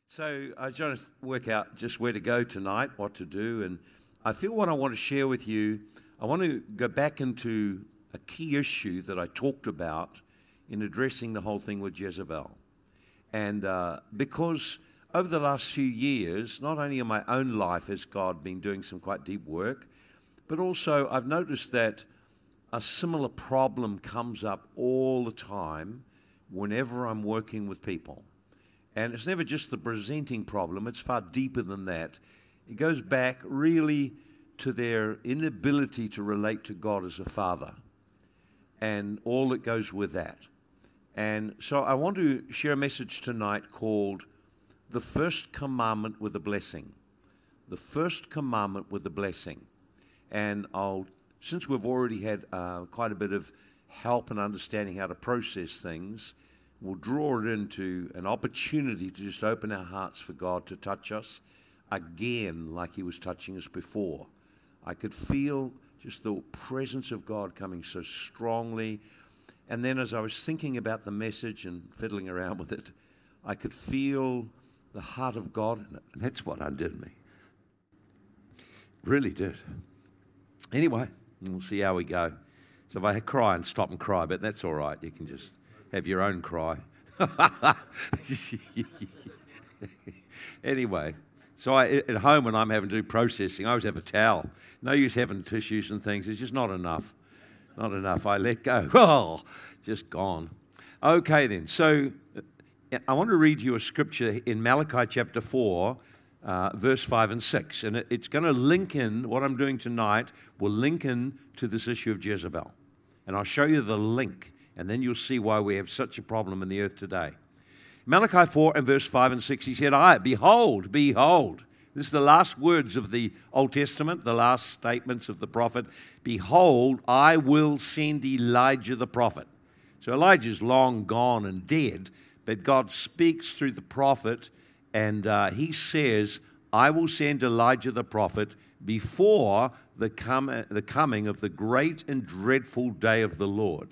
So I was trying to work out just where to go tonight, what to do, and I feel what I want to share with you. I want to go back into a key issue that I talked about in addressing the whole thing with Jezebel. And because over the last few years, not only in my own life has God been doing some quite deep work, but also I've noticed that a similar problem comes up all the time whenever I'm working with people. And it's never just the presenting problem, it's far deeper than that. It goes back really to their inability to relate to God as a father and all that goes with that. And so I want to share a message tonight called The First Commandment with a Blessing. The First Commandment with a Blessing. And since we've already had quite a bit of help and understanding how to process things, we'll draw it into an opportunity to just open our hearts for God to touch us again like He was touching us before. I could feel just the presence of God coming so strongly. And then as I was thinking about the message and fiddling around with it, I could feel the heart of God in it. And that's what undid me. Really did. Anyway, we'll see how we go. So if I cry and stop and cry, but that's all right. You can just have your own cry. Anyway, so at home when I'm having to do processing, I always have a towel. No use having tissues and things. It's just not enough. Not enough. I let go. Oh, just gone. Okay then. So I want to read you a scripture in Malachi chapter 4, verse 5 and 6. And it's going to link in, what I'm doing tonight will link in to this issue of Jezebel. And I'll show you the link. And then you'll see why we have such a problem in the earth today. Malachi 4 and verse 5 and 6, he said, behold, behold. This is the last words of the Old Testament, the last statements of the prophet. Behold, I will send Elijah the prophet. So Elijah's long gone and dead, but God speaks through the prophet, and he says, I will send Elijah the prophet before the coming of the great and dreadful day of the Lord.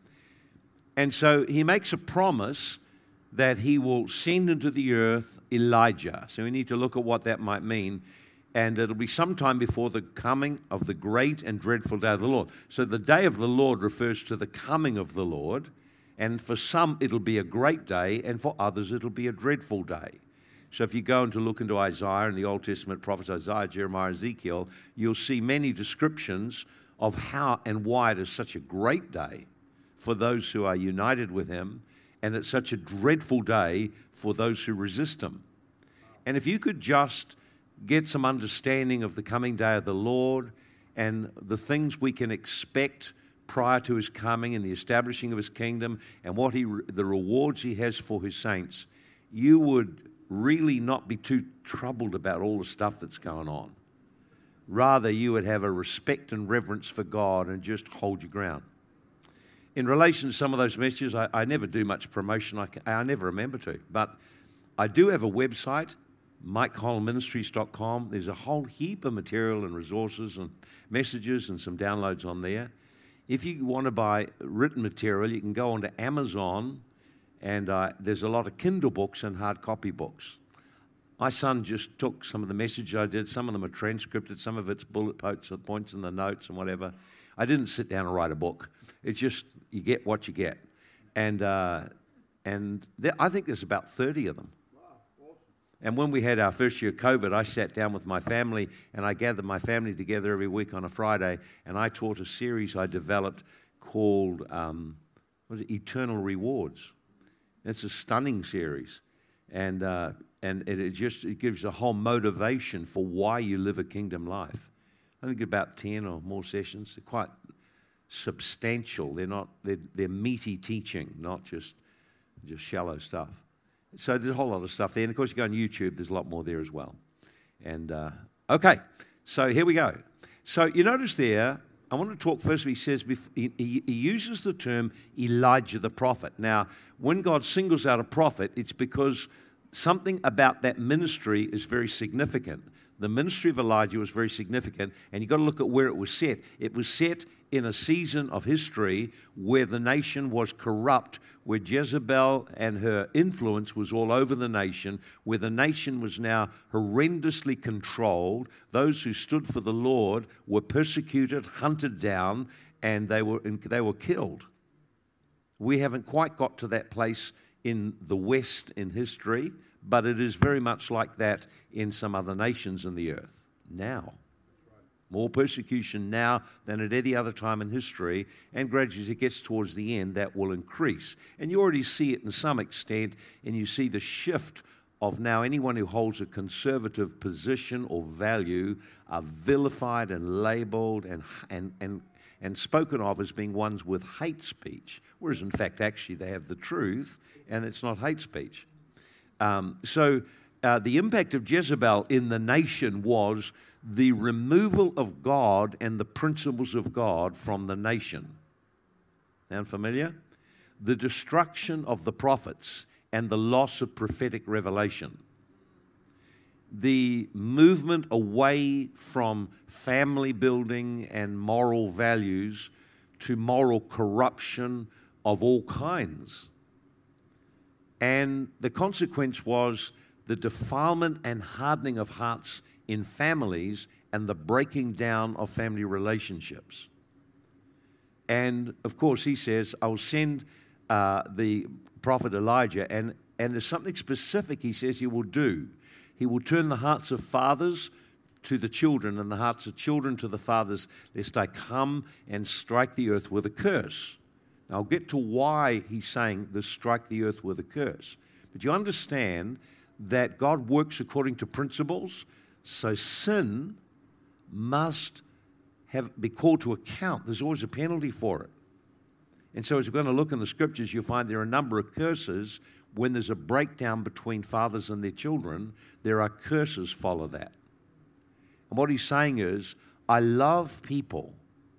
And so he makes a promise that he will send into the earth Elijah. So we need to look at what that might mean. And it'll be sometime before the coming of the great and dreadful day of the Lord. So the day of the Lord refers to the coming of the Lord. And for some, it'll be a great day. And for others, it'll be a dreadful day. So if you go and to look into Isaiah and the Old Testament prophets, Isaiah, Jeremiah, Ezekiel, you'll see many descriptions of how and why it is such a great day for those who are united with Him, and it's such a dreadful day for those who resist Him. And if you could just get some understanding of the coming day of the Lord and the things we can expect prior to His coming and the establishing of His kingdom and what the rewards He has for His saints, you would really not be too troubled about all the stuff that's going on. Rather, you would have a respect and reverence for God and just hold your ground. In relation to some of those messages, I never do much promotion. I never remember to. But I do have a website, MikeCollinMinistries.com. There's a whole heap of material and resources and messages and some downloads on there. If you want to buy written material, you can go onto Amazon, and there's a lot of Kindle books and hard copy books. My son just took some of the message I did. Some of them are transcripted. Some of it's bullet points in the notes and whatever. I didn't sit down and write a book. It's just you get what you get. And I think there's about 30 of them. Wow, awesome. And when we had our first year of COVID, I sat down with my family, and I gathered my family together every week on a Friday, and I taught a series I developed called Eternal Rewards. It's a stunning series. And it gives a whole motivation for why you live a kingdom life. I think about 10 or more sessions. They're quite substantial. They're meaty teaching, not just shallow stuff. So there's a whole lot of stuff there. And of course, you go on YouTube, there's a lot more there as well. And okay, so here we go. So you notice there, I want to talk first. He says he uses the term Elijah the prophet. Now, when God singles out a prophet, it's because something about that ministry is very significant. The ministry of Elijah was very significant, and you've got to look at where it was set. It was set in a season of history where the nation was corrupt, where Jezebel and her influence was all over the nation, where the nation was now horrendously controlled. Those who stood for the Lord were persecuted, hunted down, and they were killed. We haven't quite got to that place in the West in history, but it is very much like that in some other nations in the earth now. More persecution now than at any other time in history, and gradually as it gets towards the end, that will increase. And you already see it in some extent, and you see the shift of now anyone who holds a conservative position or value are vilified and labeled and spoken of as being ones with hate speech, whereas in fact actually they have the truth, and it's not hate speech. So the impact of Jezebel in the nation was the removal of God and the principles of God from the nation. Sound familiar? The destruction of the prophets and the loss of prophetic revelation. The movement away from family building and moral values to moral corruption of all kinds. And the consequence was the defilement and hardening of hearts in families and the breaking down of family relationships. And of course, he says, I will send the prophet Elijah, and there's something specific he says he will do. He will turn the hearts of fathers to the children and the hearts of children to the fathers, lest I come and strike the earth with a curse. Now, I'll get to why he's saying this, strike the earth with a curse. But you understand that God works according to principles, so sin must be called to account. There's always a penalty for it. And so as we're going to look in the scriptures, you'll find there are a number of curses. When there's a breakdown between fathers and their children, there are curses follow that. And what he's saying is, I love people.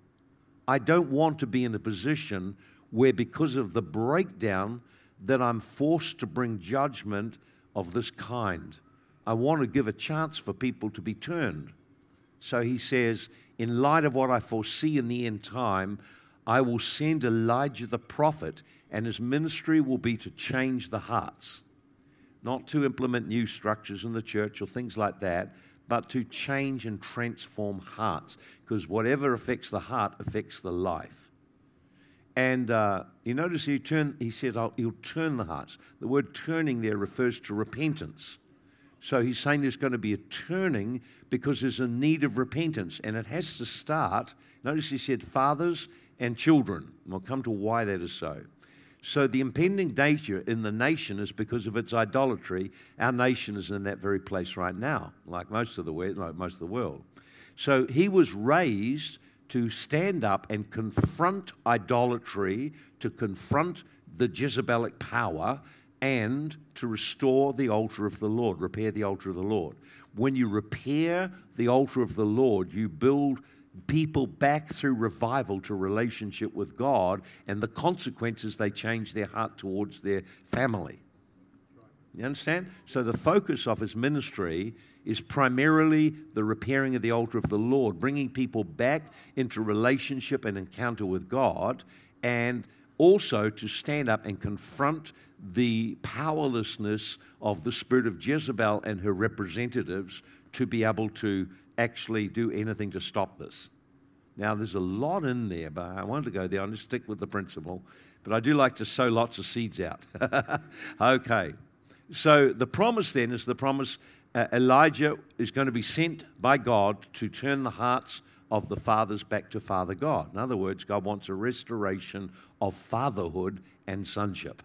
I don't want to be in a position where because of the breakdown that I'm forced to bring judgment of this kind. I want to give a chance for people to be turned. So he says, in light of what I foresee in the end time, I will send Elijah the prophet, and his ministry will be to change the hearts. Not to implement new structures in the church or things like that, but to change and transform hearts. Because whatever affects the heart affects the life. And you notice he said, he'll turn the hearts. The word turning there refers to repentance. So he's saying there's going to be a turning because there's a need of repentance. And it has to start, notice he said fathers and children. And we'll come to why that is so. So the impending danger in the nation is because of its idolatry. Our nation is in that very place right now, like most of the world. So he was raised to stand up and confront idolatry, to confront the Jezebelic power, and to restore the altar of the Lord, repair the altar of the Lord. When you repair the altar of the Lord, you build people back through revival to relationship with God, and the consequences, they change their heart towards their family. You understand? So the focus of his ministry is primarily the repairing of the altar of the Lord, bringing people back into relationship and encounter with God, and also to stand up and confront the powerlessness of the spirit of Jezebel and her representatives to be able to actually do anything to stop this. Now, there's a lot in there, but I want to go there. I'm going to stick with the principle. But I do like to sow lots of seeds out. Okay. So the promise then is the promise Elijah is going to be sent by God to turn the hearts of the fathers back to Father God. In other words, God wants a restoration of fatherhood and sonship.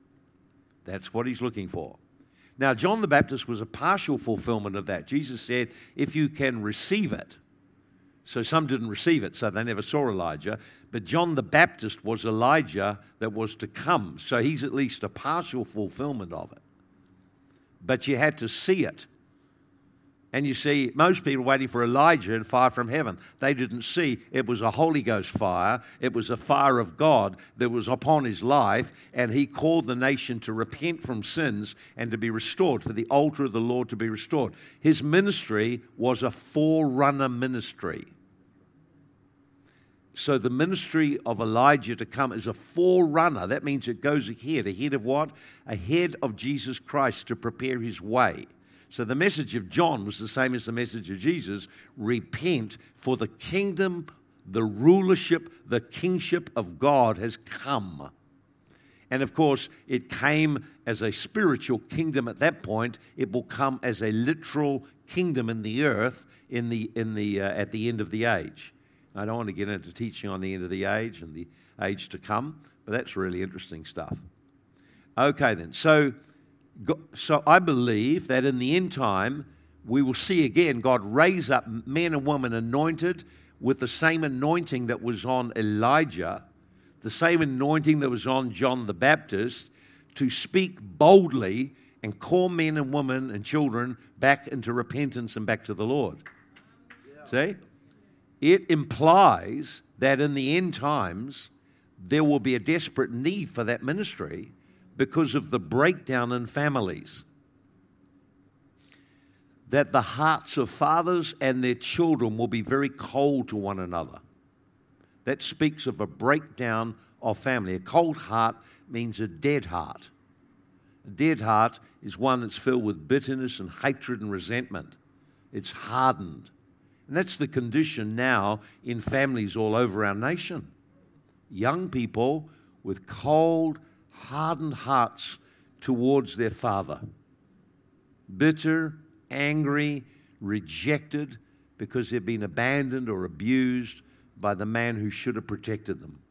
That's what he's looking for. Now, John the Baptist was a partial fulfillment of that. Jesus said, if you can receive it. So some didn't receive it, so they never saw Elijah. But John the Baptist was Elijah that was to come. So he's at least a partial fulfillment of it. But you had to see it. And you see, most people waiting for Elijah and fire from heaven. They didn't see it was a Holy Ghost fire. It was a fire of God that was upon his life, and he called the nation to repent from sins and to be restored, for the altar of the Lord to be restored. His ministry was a forerunner ministry. So the ministry of Elijah to come is a forerunner. That means it goes ahead. Ahead of what? Ahead of Jesus Christ to prepare his way. So the message of John was the same as the message of Jesus. Repent, for the kingdom, the rulership, the kingship of God has come. And of course, it came as a spiritual kingdom at that point. It will come as a literal kingdom in the earth at the end of the age. I don't want to get into teaching on the end of the age and the age to come, but that's really interesting stuff. Okay then, so I believe that in the end time, we will see again God raise up men and women anointed with the same anointing that was on Elijah, the same anointing that was on John the Baptist, to speak boldly and call men and women and children back into repentance and back to the Lord. Yeah. See? It implies that in the end times, there will be a desperate need for that ministry because of the breakdown in families. That the hearts of fathers and their children will be very cold to one another. That speaks of a breakdown of family. A cold heart means a dead heart. A dead heart is one that's filled with bitterness and hatred and resentment. It's hardened. And that's the condition now in families all over our nation. Young people with cold, hardened hearts towards their father. Bitter, angry, rejected because they've been abandoned or abused by the man who should have protected them.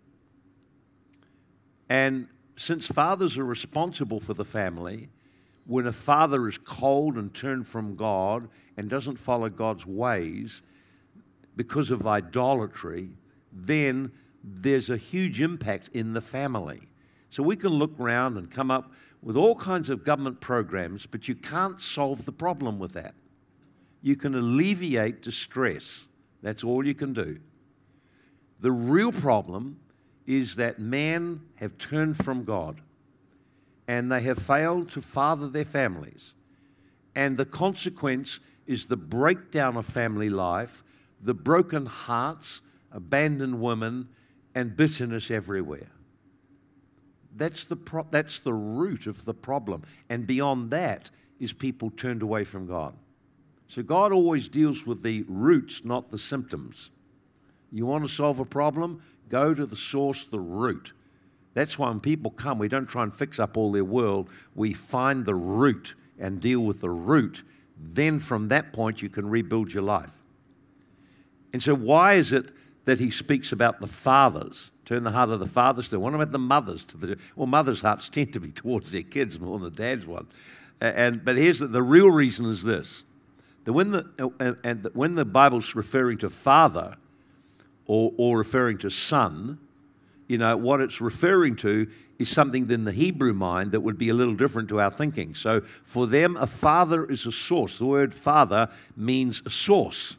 And since fathers are responsible for the family, when a father is cold and turned from God and doesn't follow God's ways because of idolatry, then there's a huge impact in the family. So we can look around and come up with all kinds of government programs, but you can't solve the problem with that. You can alleviate distress. That's all you can do. The real problem is that men have turned from God and they have failed to father their families. And the consequence is the breakdown of family life, the broken hearts, abandoned women, and bitterness everywhere. That's the root of the problem. And beyond that is people turned away from God. So God always deals with the roots, not the symptoms. You want to solve a problem? Go to the source, the root. That's why when people come, we don't try and fix up all their world. We find the root and deal with the root. Then from that point, you can rebuild your life. And so why is it that he speaks about the fathers? Turn the heart of the fathers to. What about the mothers? Well, mothers' hearts tend to be towards their kids more than the dad's one. But here's the real reason is this. That when the Bible's referring to father or referring to son, you know, what it's referring to is something in the Hebrew mind that would be a little different to our thinking. So for them, a father is a source. The word father means a source.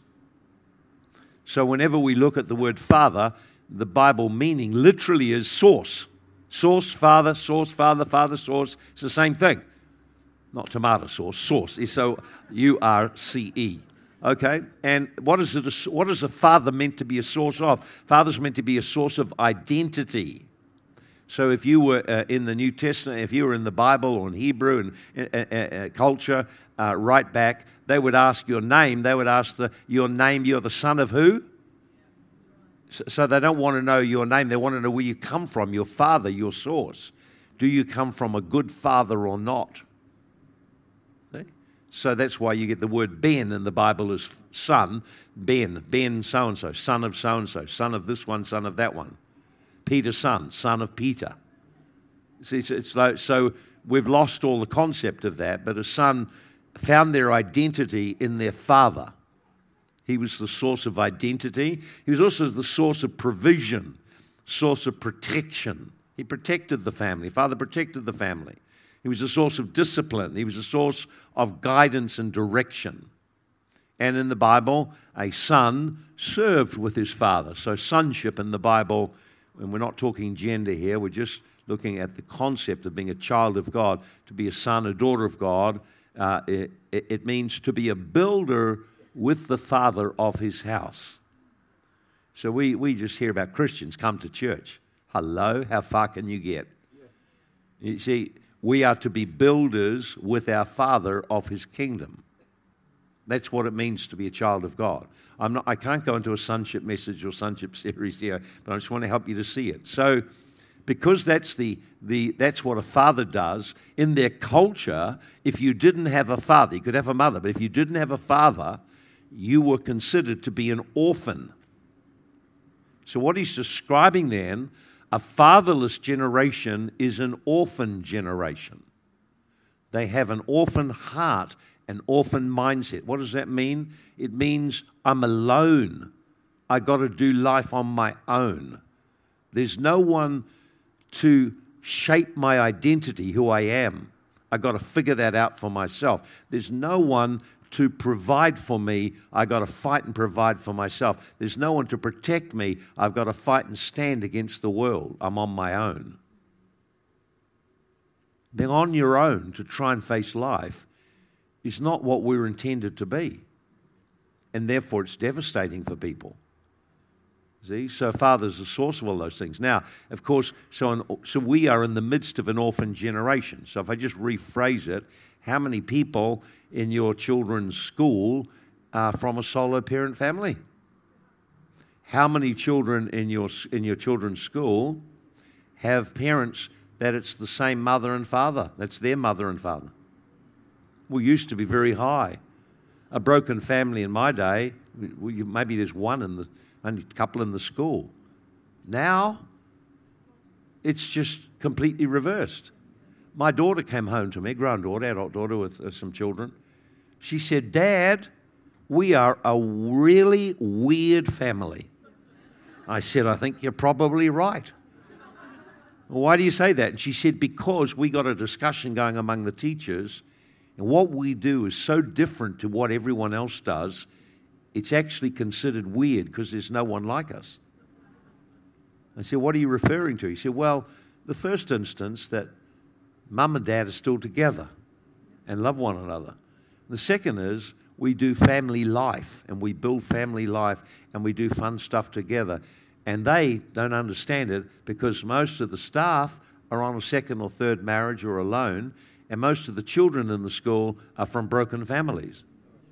So whenever we look at the word father, the Bible meaning literally is source. Source, father, father, source. It's the same thing. Not tomato sauce, source. S-O-U-R-C-E. Okay? And what is a father meant to be a source of? Father's meant to be a source of identity. So if you were in the New Testament, if you were in the Bible or in Hebrew and culture, right back, they would ask your name. They would ask your name, you're the son of who? So they don't want to know your name. They want to know where you come from, your father, your source. Do you come from a good father or not? See? So that's why you get the word Ben in the Bible as son. Ben so-and-so, son of so-and-so, son of this one, son of that one. Peter's son of Peter. See, it's like, so we've lost all the concept of that, but a son found their identity in their father. He was the source of identity. He was also the source of provision, source of protection. He protected the family. Father protected the family. He was a source of discipline. He was a source of guidance and direction. And in the Bible, a son served with his father. So sonship in the Bible, and we're not talking gender here, we're just looking at the concept of being a child of God. To be a son, a daughter of God, it means to be a builder with the father of his house. So we just hear about Christians come to church. Hello, how far can you get? You see, we are to be builders with our Father of his kingdom. That's what it means to be a child of God. I can't go into a sonship message or sonship series here, but I just want to help you to see it. So, because that's that's what a father does in their culture. If you didn't have a father, you could have a mother, but if you didn't have a father, you were considered to be an orphan. So what he's describing then, a fatherless generation is an orphan generation. They have an orphan heart, an orphan mindset. What does that mean? It means I'm alone. I got to do life on my own. There's no one to shape my identity, who I am. I got to figure that out for myself. There's no one to provide for me. I got to fight and provide for myself. There's no one to protect me. I've got to fight and stand against the world. I'm on my own. Being on your own to try and face life is not what we're intended to be. And therefore it's devastating for people. See? So Father's the source of all those things. Now, of course, so we are in the midst of an orphan generation. So if I just rephrase it, how many people in your children's school are from a solo parent family? How many children in your children's school have parents that it's the same mother and father? That's their mother and father. We used to be very high. A broken family in my day, maybe there's only a couple in the school. Now, it's just completely reversed. My daughter came home to me, granddaughter, adult daughter with some children. She said, "Dad, we are a really weird family." I said, "I think you're probably right." "Well, why do you say that?" And she said, "Because we got a discussion going among the teachers, and what we do is so different to what everyone else does, it's actually considered weird because there's no one like us." I said, "What are you referring to?" He said, "Well, the first instance that Mum and Dad are still together and love one another. The second is we do family life and we build family life and we do fun stuff together. And they don't understand it because most of the staff are on a second or third marriage or alone, and most of the children in the school are from broken families."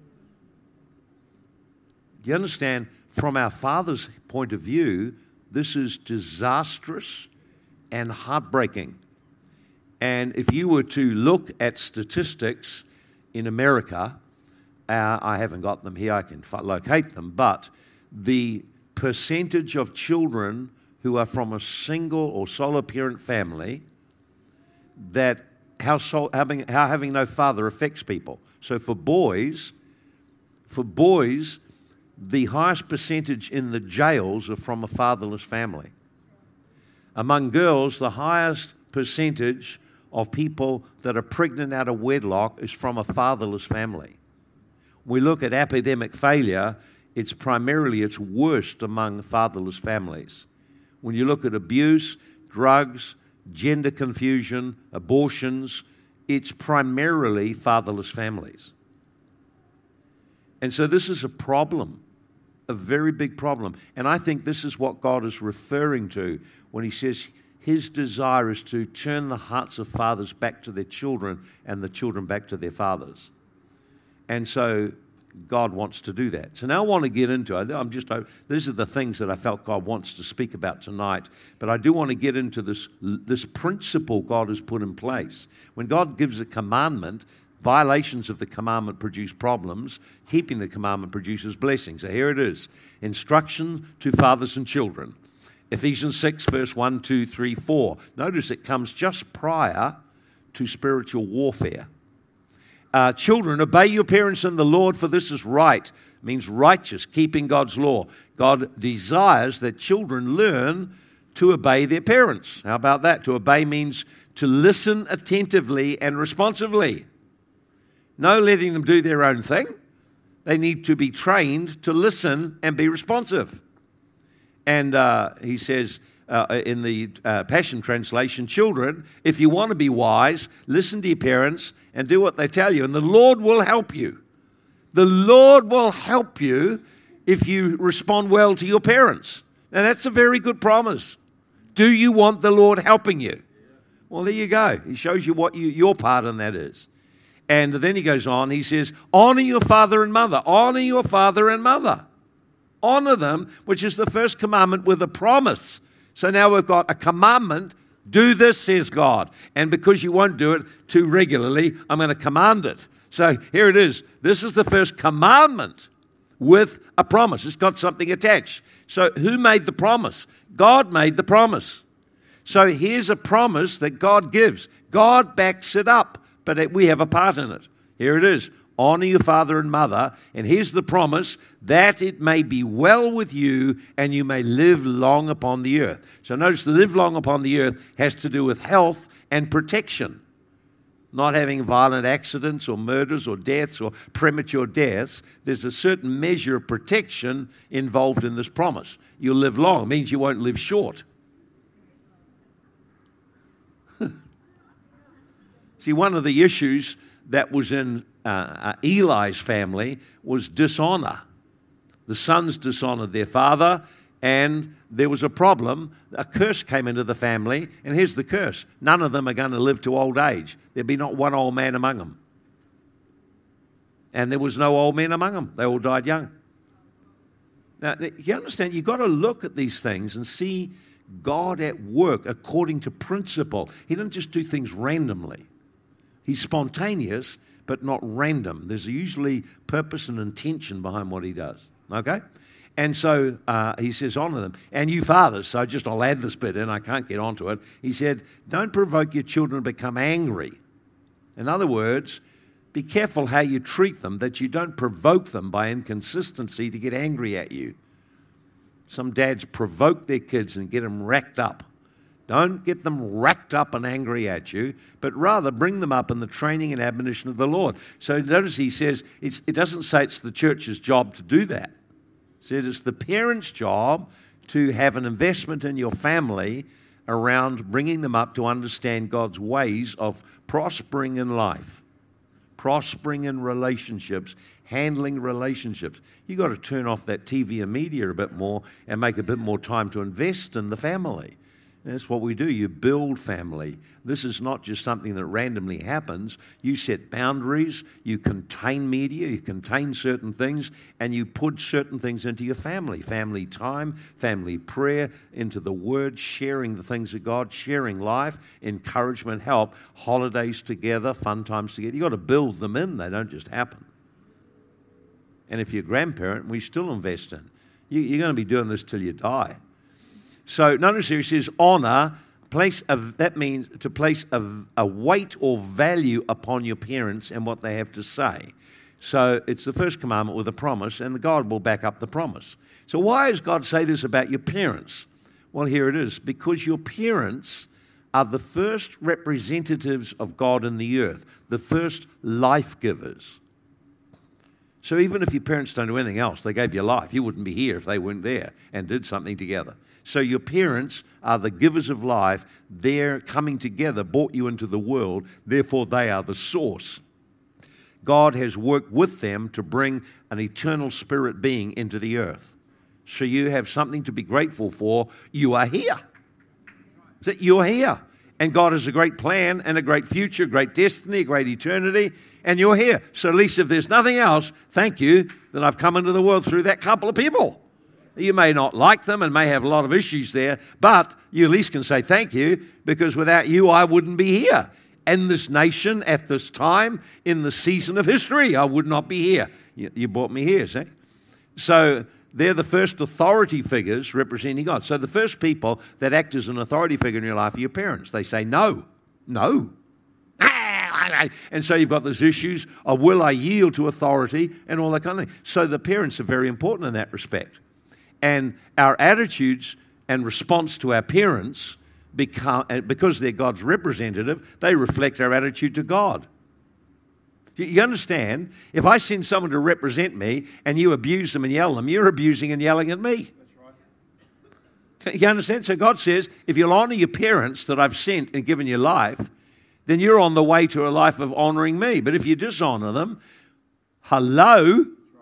Do you understand? From our Father's point of view, this is disastrous and heartbreaking. And if you were to look at statistics in America, I haven't got them here, I can locate them, but the percentage of children who are from a single or solo parent family, that how having no father affects people. So for boys, the highest percentage in the jails are from a fatherless family. Among girls, the highest percentage of people that are pregnant out of wedlock is from a fatherless family. We look at epidemic failure, it's worst among fatherless families. When you look at abuse, drugs, gender confusion, abortions, it's primarily fatherless families. And so this is a problem, a very big problem. And I think this is what God is referring to when he says his desire is to turn the hearts of fathers back to their children and the children back to their fathers. And so God wants to do that. So now I want to get into it. These are the things that I felt God wants to speak about tonight. But I do want to get into this principle God has put in place. When God gives a commandment, violations of the commandment produce problems. Keeping the commandment produces blessings. So here it is. Instruction to fathers and children. Ephesians 6, verse 1, 2, 3, 4. Notice it comes just prior to spiritual warfare. Children, obey your parents in the Lord, for this is right. It means righteous, keeping God's law. God desires that children learn to obey their parents. How about that? To obey means to listen attentively and responsively. No letting them do their own thing. They need to be trained to listen and be responsive. And he says in the Passion Translation, children, if you want to be wise, listen to your parents and do what they tell you, and the Lord will help you. The Lord will help you if you respond well to your parents. Now, that's a very good promise. Do you want the Lord helping you? Well, there you go. He shows you what your part in that is. And then he goes on, he says, honor your father and mother. Honor your father and mother. Honor them, which is the first commandment with a promise. So now we've got a commandment. Do this, says God. And because you won't do it too regularly, I'm going to command it. So here it is. This is the first commandment with a promise. It's got something attached. So who made the promise? God made the promise. So here's a promise that God gives. God backs it up, but we have a part in it. Here it is. Honor your father and mother. And here's the promise, that it may be well with you and you may live long upon the earth. So notice the live long upon the earth has to do with health and protection. Not having violent accidents or murders or deaths or premature deaths. There's a certain measure of protection involved in this promise. You'll live long. It means you won't live short. See, one of the issues that was in Eli's family was dishonor. The sons dishonored their father, and there was a problem. A curse came into the family, and here's the curse. None of them are going to live to old age. There'll be not one old man among them. And there was no old men among them. They all died young. Now, you understand, you've got to look at these things and see God at work according to principle. He doesn't just do things randomly. He's spontaneous, but not random. There's usually purpose and intention behind what he does. Okay? And so he says, honor them. And you fathers, so I'll add this bit in, I can't get onto it. He said, don't provoke your children to become angry. In other words, be careful how you treat them, that you don't provoke them by inconsistency to get angry at you. Some dads provoke their kids and get them racked up. Don't get them racked up and angry at you, but rather bring them up in the training and admonition of the Lord. So notice he says, it doesn't say it's the church's job to do that. It says it's the parent's job to have an investment in your family around bringing them up to understand God's ways of prospering in life, prospering in relationships, handling relationships. You've got to turn off that TV and media a bit more and make a bit more time to invest in the family. That's what we do. You build family. This is not just something that randomly happens. You set boundaries, you contain media, you contain certain things, and you put certain things into your family. Family time, family prayer, into the Word, sharing the things of God, sharing life, encouragement, help, holidays together, fun times together. You've got to build them in. They don't just happen. And if you're a grandparent, we still invest in. You're going to be doing this till you die. So notice here he says, honor, that means to place a weight or value upon your parents and what they have to say. So it's the first commandment with a promise, and God will back up the promise. So why does God say this about your parents? Well, here it is. Because your parents are the first representatives of God in the earth, the first life givers. So even if your parents don't do anything else, they gave you life. You wouldn't be here if they weren't there and did something together. So your parents are the givers of life. They're coming together, brought you into the world. Therefore, they are the source. God has worked with them to bring an eternal spirit being into the earth. So you have something to be grateful for. You are here. So you're here. And God has a great plan and a great future, great destiny, great eternity, and you're here. So at least if there's nothing else, thank you that I've come into the world through that couple of people. You may not like them and may have a lot of issues there, but you at least can say thank you, because without you, I wouldn't be here. And this nation at this time, in the season of history, I would not be here. You brought me here, see? So they're the first authority figures representing God. So the first people that act as an authority figure in your life are your parents. They say, no, no. And so you've got those issues of, will I yield to authority and all that kind of thing. So the parents are very important in that respect. And our attitudes and response to our parents, because they're God's representative, they reflect our attitude to God. You understand? If I send someone to represent me and you abuse them and yell at them, you're abusing and yelling at me. You understand? So God says, if you'll honor your parents that I've sent and given you life, then you're on the way to a life of honoring me. But if you dishonor them, hello?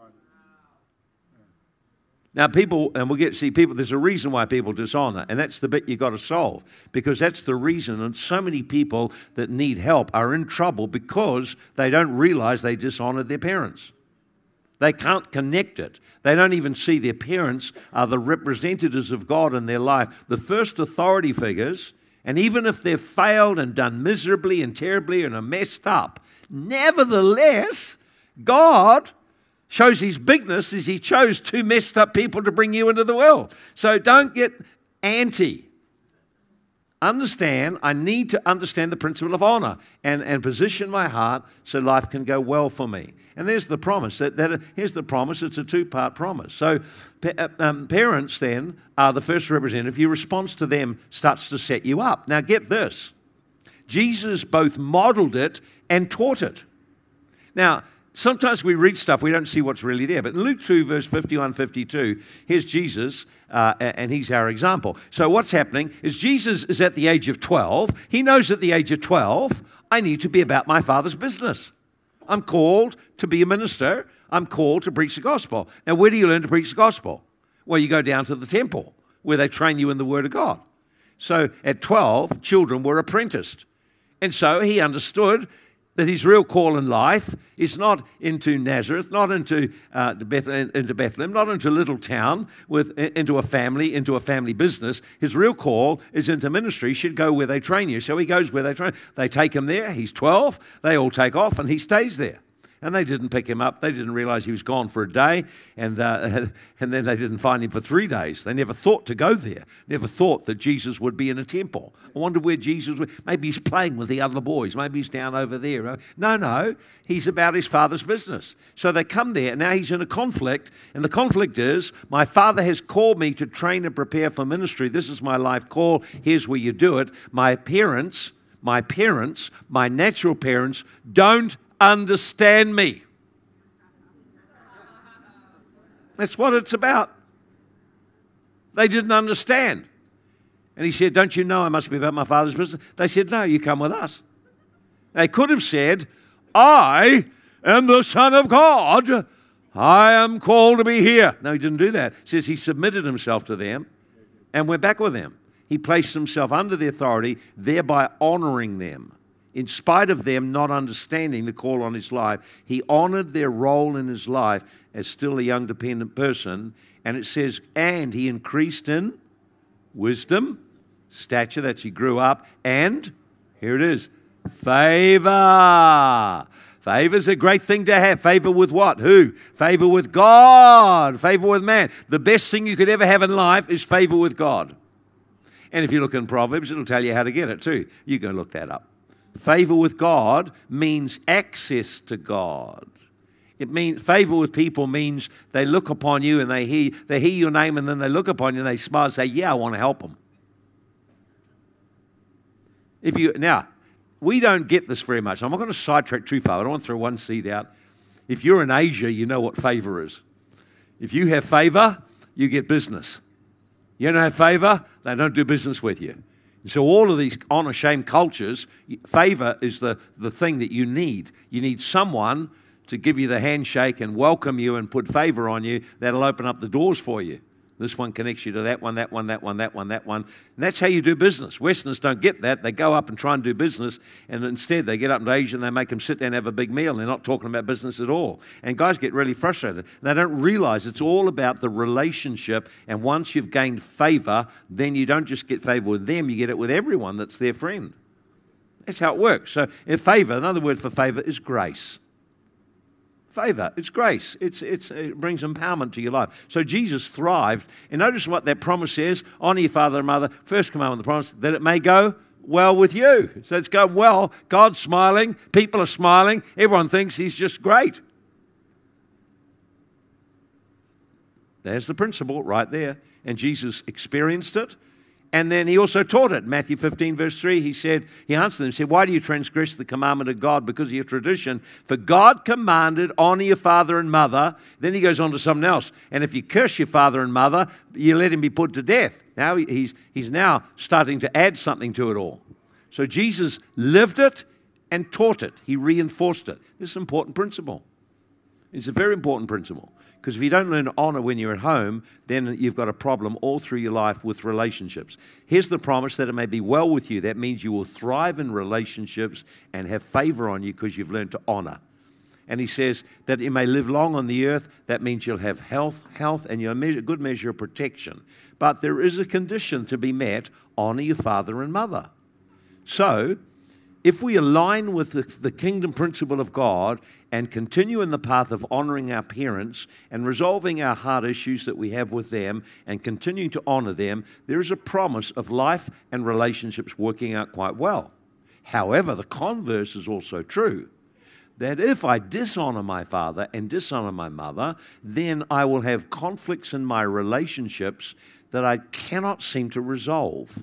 Now people, and we'll get to see people, there's a reason why people dishonor, and that's the bit you've got to solve, because that's the reason, and so many people that need help are in trouble because they don't realize they dishonored their parents. They can't connect it. They don't even see their parents are the representatives of God in their life, the first authority figures, and even if they've failed and done miserably and terribly and are messed up, nevertheless, God shows his bigness as he chose two messed up people to bring you into the world. So don't get anti. Understand, I need to understand the principle of honor and position my heart so life can go well for me. And there's the promise. Here's the promise. It's a two-part promise. So parents then are the first representative. Your response to them starts to set you up. Now get this. Jesus both modeled it and taught it. Now, sometimes we read stuff, we don't see what's really there. But in Luke 2, verse 51, 52, here's Jesus, and he's our example. So what's happening is Jesus is at the age of 12. He knows at the age of 12, I need to be about my Father's business. I'm called to be a minister. I'm called to preach the gospel. Now, where do you learn to preach the gospel? Well, you go down to the temple, where they train you in the Word of God. So at 12, children were apprenticed. And so he understood that his real call in life is not into Nazareth, not into Bethlehem, not into a little town, into a family business. His real call is into ministry. He should go where they train you. So he goes where they train. They take him there. He's 12. They all take off, and he stays there. And they didn't pick him up. They didn't realize he was gone for a day, and then they didn't find him for 3 days. They never thought to go there, never thought that Jesus would be in a temple. I wonder where Jesus was. Maybe he's playing with the other boys. Maybe he's down over there. No, he's about his Father's business. So they come there. Now he's in a conflict, and the conflict is, my Father has called me to train and prepare for ministry. This is my life call. Here's where you do it. My natural parents, don't understand me. That's what it's about. They didn't understand. And he said, don't you know I must be about my Father's business? They said, no, you come with us. They could have said, I am the Son of God. I am called to be here. No, he didn't do that. It says he submitted himself to them and went back with them. He placed himself under the authority, thereby honoring them. In spite of them not understanding the call on his life, he honored their role in his life as still a young dependent person. And it says, and he increased in wisdom, stature, that's he grew up, and, here it is, favor. Favor's a great thing to have. Favor with what? Who? Favor with God. Favor with man. The best thing you could ever have in life is favor with God. And if you look in Proverbs, it'll tell you how to get it too. You go look that up. Favor with God means access to God. It means favor with people means they look upon you and they hear your name, and then they look upon you and they smile and say, yeah, I want to help them. Now, we don't get this very much. I'm not going to sidetrack too far. I don't want to throw one seed out. If you're in Asia, you know what favor is. If you have favor, you get business. You don't have favor, they don't do business with you. So all of these honor shame cultures, favor is the thing that you need. You need someone to give you the handshake and welcome you and put favor on you. That'll open up the doors for you. This one connects you to that one, that one, that one, that one, that one. And that's how you do business. Westerners don't get that. They go up and try and do business, and instead they get up into Asia and they make them sit down and have a big meal. They're not talking about business at all. And guys get really frustrated. They don't realize it's all about the relationship, and once you've gained favor, then you don't just get favor with them, you get it with everyone that's their friend. That's how it works. So favor, another word for favor is grace. Favor, it's grace. It brings empowerment to your life. So Jesus thrived. And notice what that promise says. Honor your father and mother. First commandment of the promise, that it may go well with you. So it's going well. God's smiling. People are smiling. Everyone thinks he's just great. There's the principle right there. And Jesus experienced it. And then he also taught it. Matthew 15, verse 3, he answered them, he said, why do you transgress the commandment of God because of your tradition? For God commanded, honor your father and mother. Then he goes on to something else. And if you curse your father and mother, you let him be put to death. Now he's now starting to add something to it all. So Jesus lived it and taught it. He reinforced it. This is an important principle. It's a very important principle. Because if you don't learn to honor when you're at home, then you've got a problem all through your life with relationships. Here's the promise that it may be well with you. That means you will thrive in relationships and have favor on you because you've learned to honor. And he says that you may live long on the earth. That means you'll have health, and you'll have a good measure of protection. But there is a condition to be met: honor your father and mother. So, if we align with the kingdom principle of God and continue in the path of honoring our parents and resolving our heart issues that we have with them and continuing to honor them, there is a promise of life and relationships working out quite well. However, the converse is also true, that if I dishonor my father and dishonor my mother, then I will have conflicts in my relationships that I cannot seem to resolve.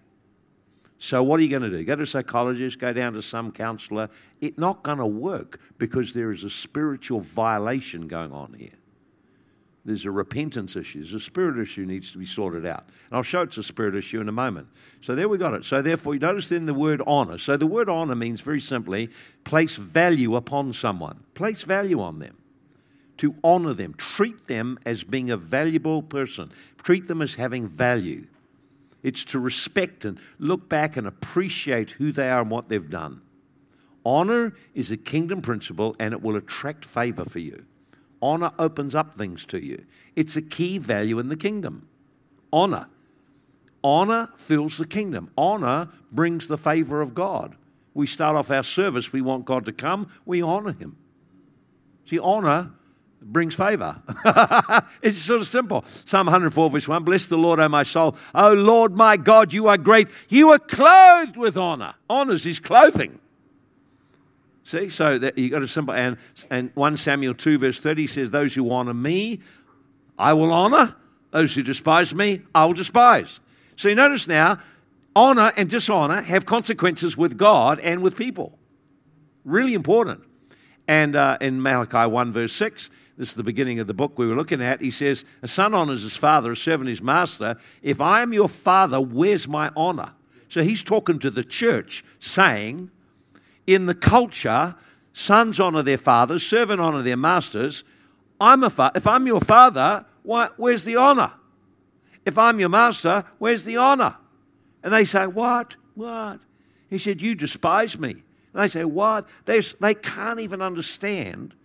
So what are you going to do? Go to a psychologist, go down to some counselor. It's not going to work because there is a spiritual violation going on here. There's a repentance issue. There's a spirit issue needs to be sorted out. And I'll show it's a spirit issue in a moment. So there we got it. So therefore, you notice then the word honor. So the word honor means very simply place value upon someone. Place value on them. To honor them. Treat them as being a valuable person. Treat them as having value. It's to respect and look back and appreciate who they are and what they've done. Honor is a kingdom principle, and it will attract favor for you. Honor opens up things to you. It's a key value in the kingdom. Honor. Honor fills the kingdom. Honor brings the favor of God. We start off our service, we want God to come, we honor him. See, honor brings favor. It's sort of simple. Psalm 104 verse 1, bless the Lord, O my soul. O Lord my God, you are great. You are clothed with honor. Honor is his clothing. See, so that you got a simple, and 1 Samuel 2 verse 30 says, those who honor me, I will honor. Those who despise me, I will despise. So you notice now, honor and dishonor have consequences with God and with people. Really important. And in Malachi 1 verse 6, this is the beginning of the book we were looking at. He says, a son honors his father, a servant his master. If I am your father, where's my honor? So he's talking to the church, saying, in the culture, sons honor their fathers, servants honor their masters. If I'm your father, where's the honor? If I'm your master, where's the honor? And they say, what? What? He said, you despise me. And they say, what? They can't even understand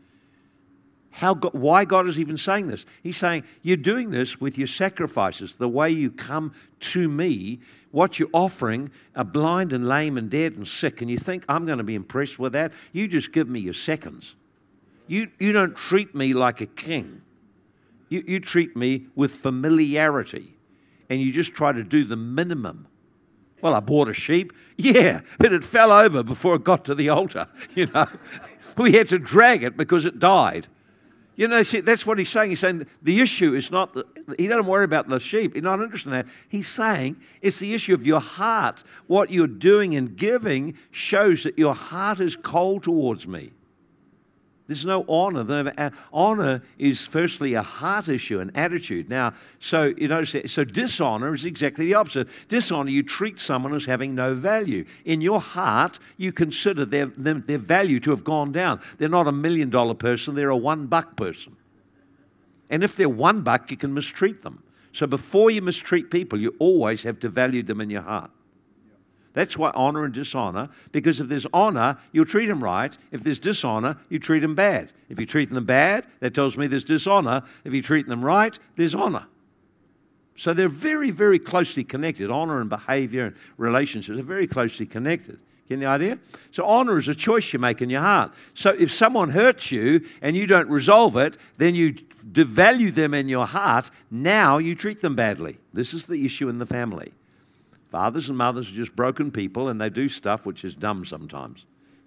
why God is even saying this. He's saying, you're doing this with your sacrifices, the way you come to me, what you're offering are blind and lame and dead and sick, and you think I'm going to be impressed with that? You just give me your seconds. You don't treat me like a king. You treat me with familiarity, and you just try to do the minimum. Well, I bought a sheep. Yeah, but it fell over before it got to the altar. We had to drag it because it died. See, that's what he's saying. He's saying the issue is not, he doesn't worry about the sheep. He's not interested in that. He's saying it's the issue of your heart. What you're doing and giving shows that your heart is cold towards me. There's no honor. Honor is firstly a heart issue, an attitude. Now, so you notice, so dishonor is exactly the opposite. Dishonor, you treat someone as having no value. In your heart, you consider their value to have gone down. They're not $1 million person, they're a $1 person. And if they're $1, you can mistreat them. So before you mistreat people, you always have to value them in your heart. That's why honor and dishonor, because if there's honor, you'll treat them right. If there's dishonor, you treat them bad. If you treat them bad, that tells me there's dishonor. If you treat them right, there's honor. So they're very, very closely connected. Honor and behavior and relationships are very closely connected. Get the idea? So honor is a choice you make in your heart. So if someone hurts you and you don't resolve it, then you devalue them in your heart. Now you treat them badly. This is the issue in the family. Fathers and mothers are just broken people, and they do stuff which is dumb sometimes.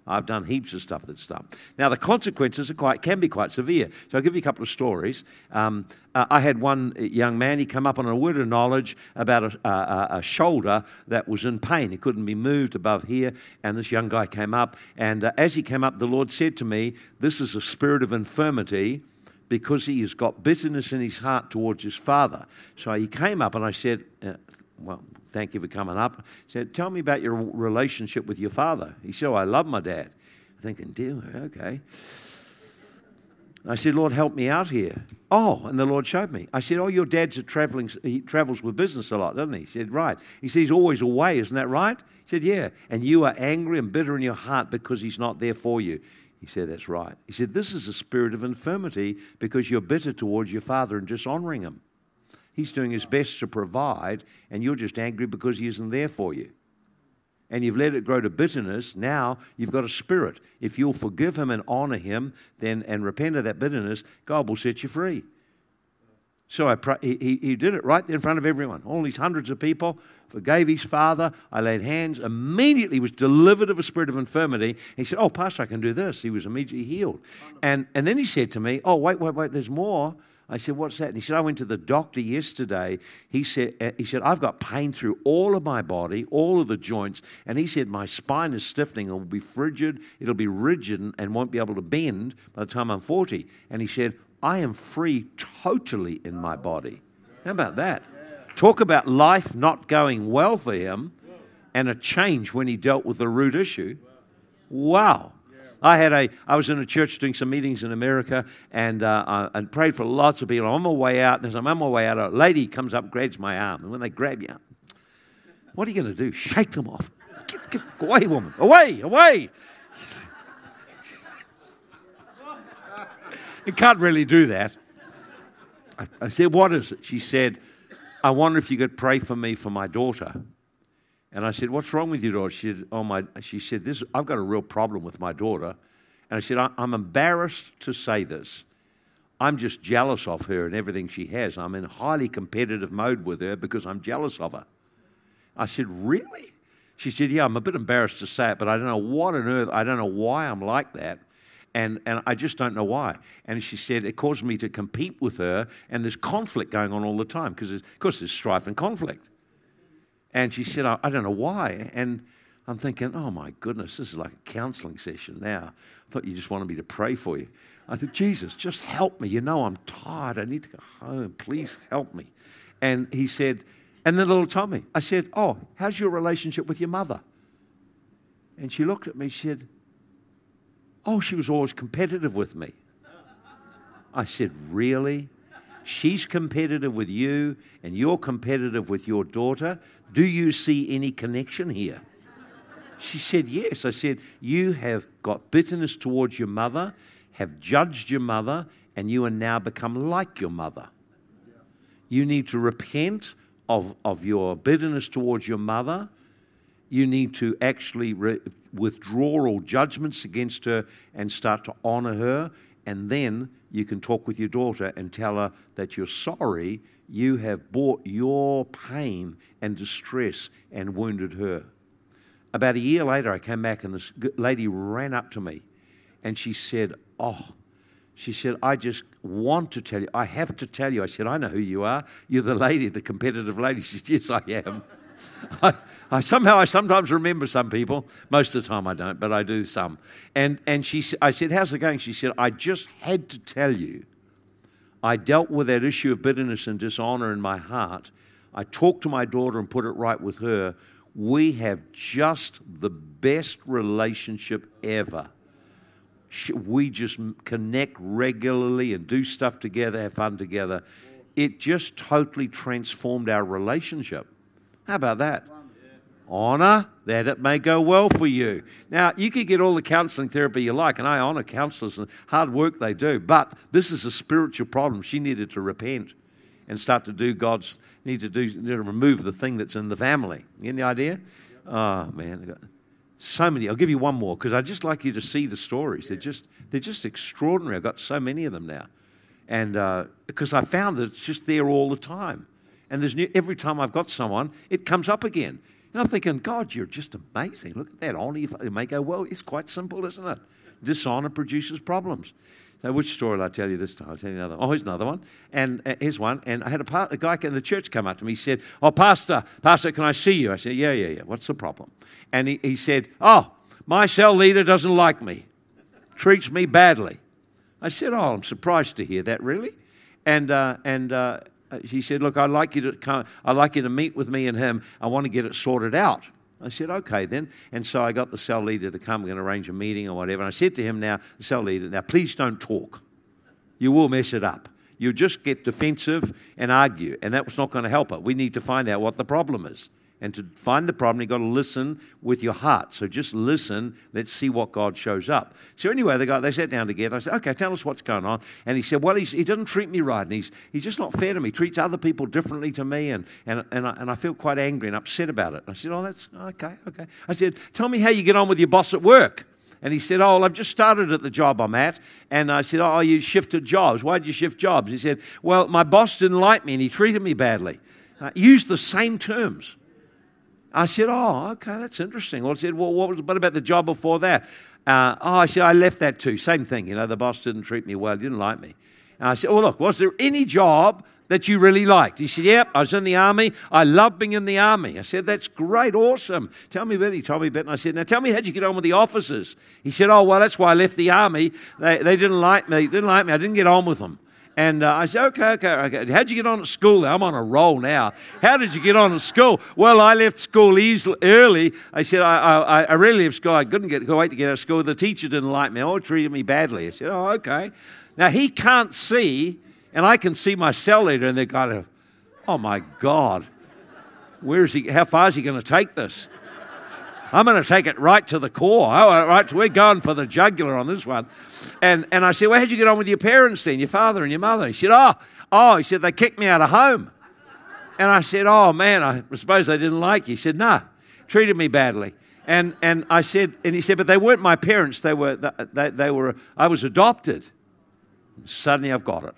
I've done heaps of stuff that's done. Now, the consequences can be quite severe. So I'll give you a couple of stories. I had one young man, he came up on a word of knowledge about a shoulder that was in pain. It couldn't be moved above here. And this young guy came up. And as he came up, the Lord said to me, this is a spirit of infirmity because he has got bitterness in his heart towards his father. So he came up and I said, well, thank you for coming up. He said, tell me about your relationship with your father. He said, oh, I love my dad. I'm thinking, dear, okay. I said, Lord, help me out here. Oh, and the Lord showed me. I said, oh, your dad's he travels with business a lot, doesn't he? He said, right. He said, he's always away, isn't that right? He said, yeah. And you are angry and bitter in your heart because he's not there for you. He said, that's right. He said, this is a spirit of infirmity because you're bitter towards your father and dishonoring him. He's doing his best to provide, and you're just angry because he isn't there for you. And you've let it grow to bitterness. Now you've got a spirit. If you'll forgive him and honor him and repent of that bitterness, God will set you free. So he did it right there in front of everyone. All these hundreds of people, forgave his father. I laid hands. Immediately was delivered of a spirit of infirmity. He said, oh, Pastor, I can do this. He was immediately healed. And then he said to me, oh, wait, there's more. I said, what's that? And he said, I went to the doctor yesterday. He said, I've got pain through all of my body, all of the joints. And he said, my spine is stiffening. It will be frigid. It'll be rigid and won't be able to bend by the time I'm 40. And he said, I am free totally in my body. How about that? Talk about life not going well for him and a change when he dealt with the root issue. Wow. I was in a church doing some meetings in America and prayed for lots of people. I'm on my way out, and as I'm on my way out, a lady comes up, grabs my arm. And when they grab you, what are you going to do? Shake them off. Get away, woman. Away, away. You can't really do that. I said, what is it? She said, I wonder if you could pray for me for my daughter. And I said, what's wrong with your daughter? She said, I've got a real problem with my daughter. And I said, I'm embarrassed to say this. I'm just jealous of her and everything she has. I'm in highly competitive mode with her because I'm jealous of her. I said, really? She said, yeah, I'm a bit embarrassed to say it, but I don't know what on earth, I don't know why I'm like that. And I just don't know why. And she said, it caused me to compete with her, and there's conflict going on all the time because, of course, there's strife and conflict. And she said, I don't know why. And I'm thinking, oh, my goodness, this is like a counseling session now. I thought you just wanted me to pray for you. I thought, Jesus, just help me. You know I'm tired. I need to go home. Please help me. And he said, and then the Lord told me. I said, oh, how's your relationship with your mother? And she looked at me. She said, oh, she was always competitive with me. I said, really? She's competitive with you, and you're competitive with your daughter. Do you see any connection here? She said, yes. I said, you have got bitterness towards your mother, have judged your mother, and you are now become like your mother. You need to repent of your bitterness towards your mother. You need to actually withdraw all judgments against her and start to honor her. And then you can talk with your daughter and tell her that you're sorry you have brought your pain and distress and wounded her. About a year later, I came back and this lady ran up to me and she said, I just want to tell you, I have to tell you. I said, I know who you are. You're the lady, the competitive lady. She said, yes, I am. I sometimes remember some people. Most of the time I don't, but I do some. And I said, how's it going? She said, I just had to tell you, I dealt with that issue of bitterness and dishonor in my heart. I talked to my daughter and put it right with her. We have just the best relationship ever. We just connect regularly and do stuff together, have fun together. It just totally transformed our relationship. How about that? Honor that it may go well for you. Now, you can get all the counseling therapy you like, and I honor counselors and hard work they do, but this is a spiritual problem. She needed to repent and start to do need to remove the thing that's in the family. You get the idea? Oh, man. So many. I'll give you one more because I'd just like you to see the stories. They're just extraordinary. I've got so many of them now. And because I found that it's just there all the time. And every time I've got someone, it comes up again. And I'm thinking, God, you're just amazing. Look at that. Only if it may go, well, it's quite simple, isn't it? Dishonor produces problems. So which story will I tell you this time? I'll tell you another. Oh, here's another one. And here's one. And I had a guy in the church come up to me. He said, oh, Pastor, can I see you? I said, yeah. What's the problem? And he said, oh, my cell leader doesn't like me. Treats me badly. I said, oh, I'm surprised to hear that, really. And he said, look, I'd like you to meet with me and him. I want to get it sorted out. I said, okay then. And so I got the cell leader to come. We're going to arrange a meeting or whatever. And I said to him now, the cell leader, now please don't talk. You will mess it up. You'll just get defensive and argue. And that's not going to help it. We need to find out what the problem is. And to find the problem, you've got to listen with your heart. So just listen. Let's see what God shows up. So anyway, they sat down together. I said, okay, tell us what's going on. And he said, well, he doesn't treat me right. And he's just not fair to me. He treats other people differently to me. And I feel quite angry and upset about it. I said, oh, that's okay. I said, tell me how you get on with your boss at work. And he said, oh, well, I've just started at the job I'm at. And I said, oh, you shifted jobs. Why did you shift jobs? He said, well, my boss didn't like me and he treated me badly. Used the same terms. I said, oh, okay, that's interesting. Well, I said, well, what about the job before that? I said, I left that too. Same thing, the boss didn't treat me well. He didn't like me. And I said, well, look, was there any job that you really liked? He said, yep, I was in the army. I love being in the army. I said, that's great, awesome. Tell me a bit. He told me a bit. And I said, now tell me, how'd you get on with the officers? He said, oh, well, that's why I left the army. They didn't like me. I didn't get on with them. And I said, okay. How'd you get on at school? I'm on a roll now. How did you get on at school? Well, I left school early. I said, I really left school. I couldn't wait to get out of school. The teacher didn't like me. Oh, treated me badly. I said, oh, okay. Now, he can't see, and I can see my cell leader, and they're kind of, oh, my God. How far is he going to take this? I'm going to take it right to the core. We're going for the jugular on this one. And I said, well, how'd you get on with your parents then, your father and your mother? He said, he said, they kicked me out of home. And I said, oh, man, I suppose they didn't like you. He said, no, treated me badly. And he said, but they weren't my parents. I was adopted. Suddenly I've got it.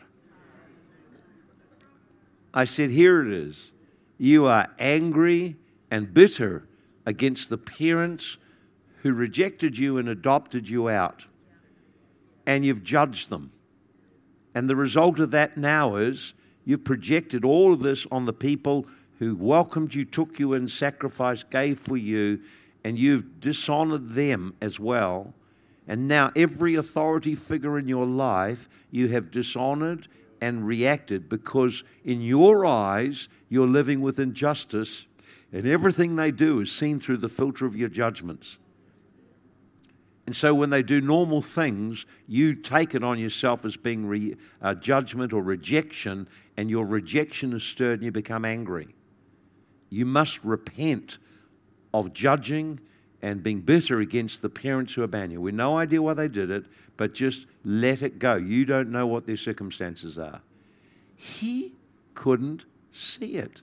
I said, here it is. You are angry and bitter against the parents who rejected you and adopted you out. And you've judged them. And the result of that now is you've projected all of this on the people who welcomed you, took you in, sacrificed, gave for you, and you've dishonored them as well. And now every authority figure in your life you have dishonored and reacted because in your eyes you're living with injustice. And everything they do is seen through the filter of your judgments. And so when they do normal things, you take it on yourself as being judgment or rejection, and your rejection is stirred and you become angry. You must repent of judging and being bitter against the parents who abandoned you. We have no idea why they did it, but just let it go. You don't know what their circumstances are. He couldn't see it.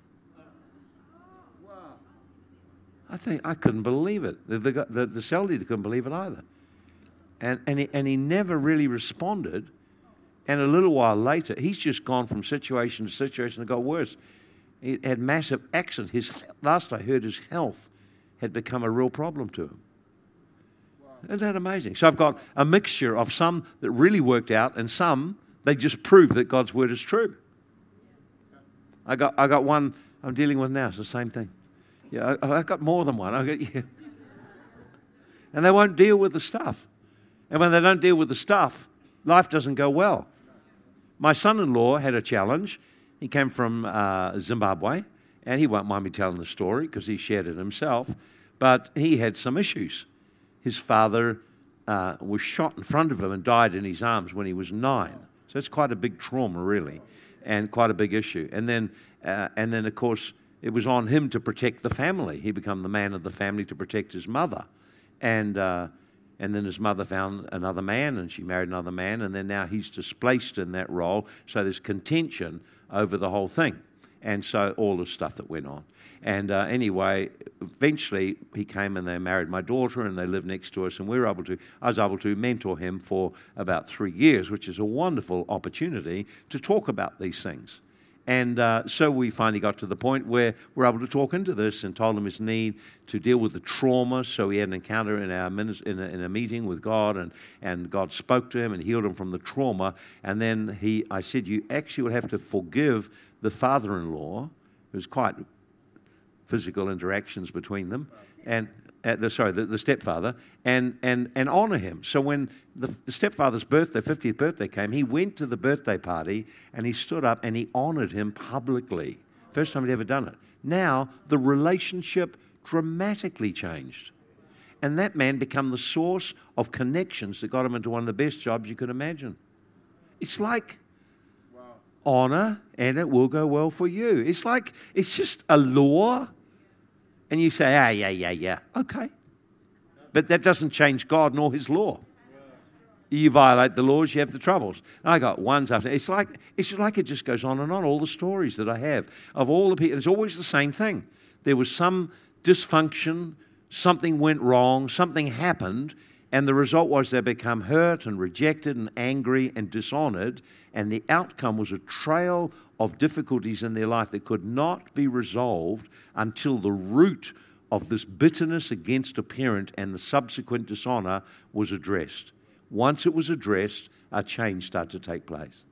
I couldn't believe it. The cell leader couldn't believe it either. And he never really responded. And a little while later, he's just gone from situation to situation. It got worse. He had massive accidents. Last I heard, his health had become a real problem to him. Wow. Isn't that amazing? So I've got a mixture of some that really worked out and some they just prove that God's word is true. I got one I'm dealing with now. It's the same thing. Yeah, I've got more than one. And they won't deal with the stuff. And when they don't deal with the stuff, life doesn't go well. My son-in-law had a challenge. He came from Zimbabwe, and he won't mind me telling the story because he shared it himself, but he had some issues. His father was shot in front of him and died in his arms when he was 9. So it's quite a big trauma, really, and quite a big issue. And then, of course, it was on him to protect the family. He became the man of the family to protect his mother. And then his mother found another man, and she married another man, and then now he's displaced in that role. So there's contention over the whole thing. And so all the stuff that went on. And anyway, eventually he came and they married my daughter, and they lived next to us, and I was able to mentor him for about 3 years, which is a wonderful opportunity to talk about these things. And so we finally got to the point where we're able to talk into this and told him his need to deal with the trauma. So he had an encounter in a meeting with God, and God spoke to him and healed him from the trauma. And then I said, you actually will have to forgive the father-in-law. It was quite physical interactions between them, and the stepfather, and honor him. So when the stepfather's birthday, 50th birthday came, he went to the birthday party and he stood up and he honored him publicly. First time he'd ever done it. Now the relationship dramatically changed. And that man became the source of connections that got him into one of the best jobs you could imagine. It's like, honor and it will go well for you. It's like, it's just a law. And you say, yeah, okay. But that doesn't change God nor his law. You violate the laws, you have the troubles. And I got ones after. It's like it just goes on and on. All the stories that I have of all the people, it's always the same thing. There was some dysfunction, something went wrong, something happened, and the result was they become hurt and rejected and angry and dishonored, and the outcome was a trail of difficulties in their life that could not be resolved until the root of this bitterness against a parent and the subsequent dishonor was addressed. Once it was addressed, a change started to take place.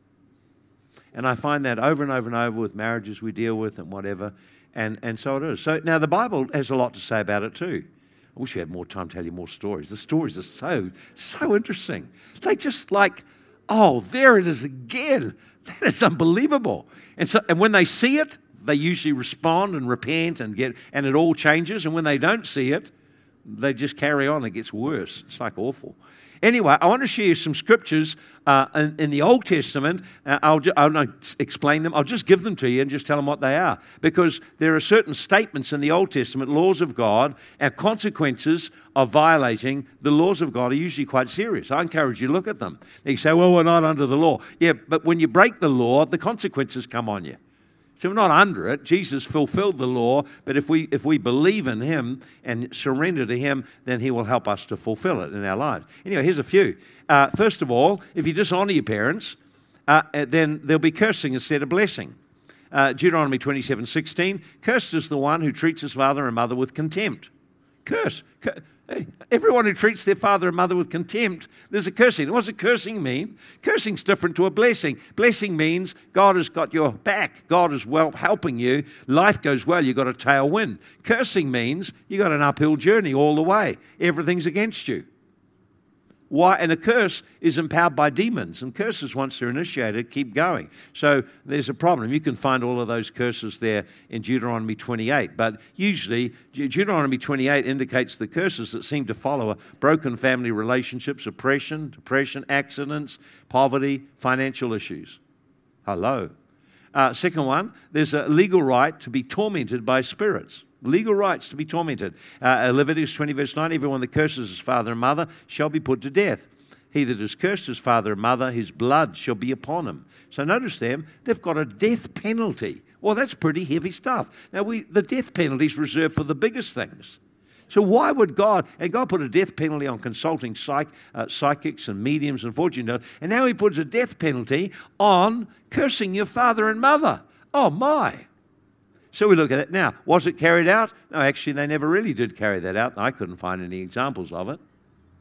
And I find that over and over and over with marriages we deal with and whatever, and so it is. So now the Bible has a lot to say about it too. I wish we had more time to tell you more stories. The stories are so interesting. They just like, oh, there it is again. That is unbelievable. And when they see it, they usually respond and repent and it all changes. And when they don't see it, they just carry on. It gets worse. It's like awful. Anyway, I want to share some scriptures in the Old Testament. I'll not explain them. I'll just give them to you and just tell them what they are. Because there are certain statements in the Old Testament, laws of God, and consequences of violating the laws of God are usually quite serious. I encourage you to look at them. You say, well, we're not under the law. Yeah, but when you break the law, the consequences come on you. So we're not under it. Jesus fulfilled the law, but if we believe in him and surrender to him, then he will help us to fulfill it in our lives. Anyway, here's a few. First of all, if you dishonor your parents, then there'll be cursing instead of blessing. Deuteronomy 27:16, cursed is the one who treats his father and mother with contempt. Curse. Everyone who treats their father and mother with contempt, there's a cursing. What does a cursing mean? Cursing's different to a blessing. Blessing means God has got your back. God is well helping you. Life goes well. You've got a tailwind. Cursing means you've got an uphill journey all the way. Everything's against you. Why? And a curse is empowered by demons, and curses, once they're initiated, keep going. So there's a problem. You can find all of those curses there in Deuteronomy 28, but usually Deuteronomy 28 indicates the curses that seem to follow are broken family relationships, oppression, depression, accidents, poverty, financial issues. Hello. Second one, there's a legal right to be tormented by spirits. Legal rights to be tormented. Leviticus 20 verse 9, everyone that curses his father and mother shall be put to death. He that has cursed his father and mother, his blood shall be upon him. So notice them, they've got a death penalty. Well, that's pretty heavy stuff. Now, the death penalty is reserved for the biggest things. So why would God put a death penalty on consulting psychics and mediums and fortune tellers, and now he puts a death penalty on cursing your father and mother? Oh, my. So we look at it now. Was it carried out? No, actually, they never really did carry that out. I couldn't find any examples of it.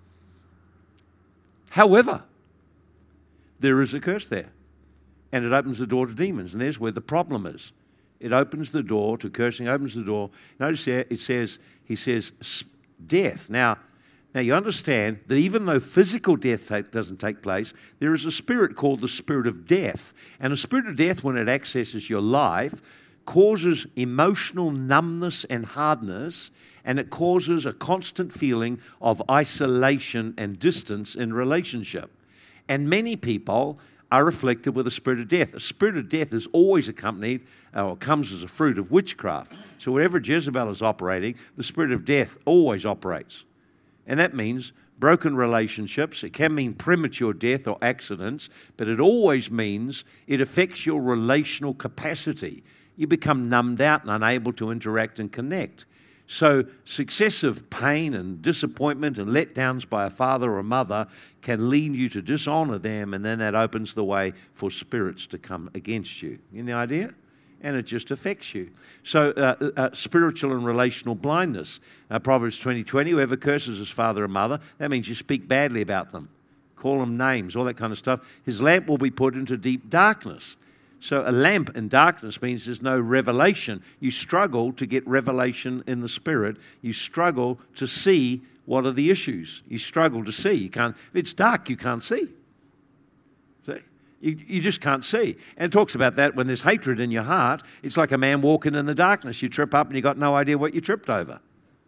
However, there is a curse there, and it opens the door to demons, and there's where the problem is. It opens the door to cursing, opens the door. Notice there, he says, death. Now you understand that even though physical death doesn't take place, there is a spirit called the spirit of death. And the spirit of death, when it accesses your life, causes emotional numbness and hardness, and it causes a constant feeling of isolation and distance in relationship. And many people are afflicted with a spirit of death. A spirit of death is always accompanied or comes as a fruit of witchcraft. So wherever Jezebel is operating, the spirit of death always operates. And that means broken relationships. It can mean premature death or accidents, but it always means it affects your relational capacity. You become numbed out and unable to interact and connect. So successive pain and disappointment and letdowns by a father or a mother can lead you to dishonor them, and then that opens the way for spirits to come against you. You know the idea? And it just affects you. So spiritual and relational blindness. Proverbs 20:20, whoever curses his father or mother, that means you speak badly about them. Call them names, all that kind of stuff. His lamp will be put into deep darkness. So a lamp in darkness means there's no revelation. You struggle to get revelation in the Spirit. You struggle to see what are the issues. You struggle to see. You can't. If it's dark, you can't see. See? You just can't see. And it talks about that when there's hatred in your heart. It's like a man walking in the darkness. You trip up and you got no idea what you tripped over.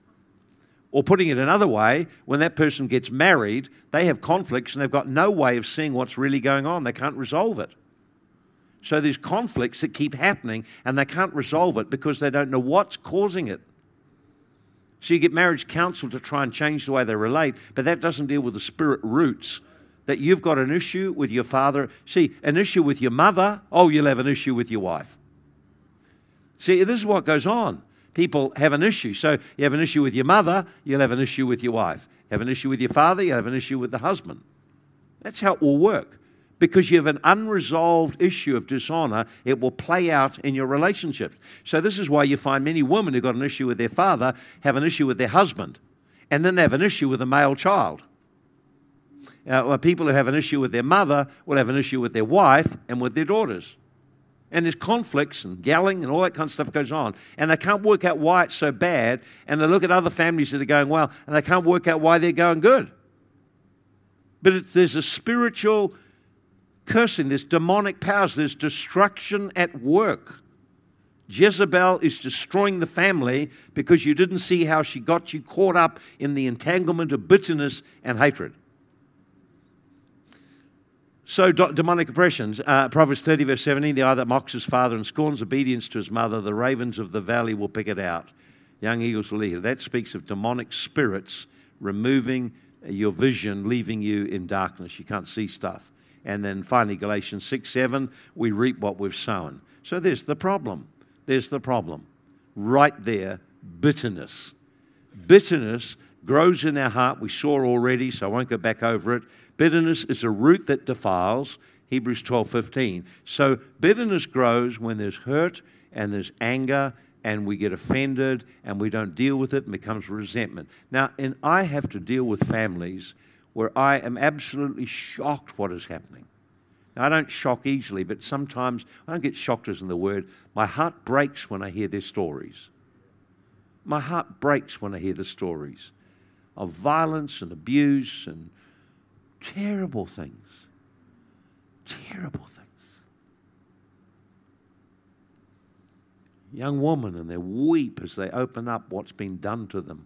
Or putting it another way, when that person gets married, they have conflicts and they've got no way of seeing what's really going on. They can't resolve it. So there's conflicts that keep happening and they can't resolve it because they don't know what's causing it. So you get marriage counsel to try and change the way they relate, but that doesn't deal with the spirit roots. That you've got an issue with your father. See, an issue with your mother, oh, you'll have an issue with your wife. See, this is what goes on. People have an issue. So you have an issue with your mother, you'll have an issue with your wife. You have an issue with your father, you'll have an issue with the husband. That's how it will work. Because you have an unresolved issue of dishonor, it will play out in your relationships. So this is why you find many women who've got an issue with their father have an issue with their husband. And then they have an issue with a male child. People who have an issue with their mother will have an issue with their wife and with their daughters. And there's conflicts and yelling and all that kind of stuff goes on. And they can't work out why it's so bad. And they look at other families that are going well, and they can't work out why they're going good. But there's a spiritual cursing, there's demonic powers, there's destruction at work. Jezebel is destroying the family because you didn't see how she got you caught up in the entanglement of bitterness and hatred. So demonic oppressions, Proverbs 30 verse 17, the eye that mocks his father and scorns obedience to his mother, the ravens of the valley will pick it out. Young eagles will eat it. That speaks of demonic spirits removing your vision, leaving you in darkness. You can't see stuff. And then finally, Galatians 6:7, we reap what we've sown. So there's the problem. There's the problem. Right there, bitterness. Bitterness grows in our heart. We saw already, so I won't go back over it. Bitterness is a root that defiles, Hebrews 12:15. So bitterness grows when there's hurt and there's anger and we get offended and we don't deal with it and becomes resentment. Now, and I have to deal with families where I am absolutely shocked what is happening. Now, I don't shock easily, but sometimes, I don't get shocked isn't the word, my heart breaks when I hear their stories. My heart breaks when I hear the stories of violence and abuse and terrible things. Terrible things. Young woman, and they weep as they open up what's been done to them.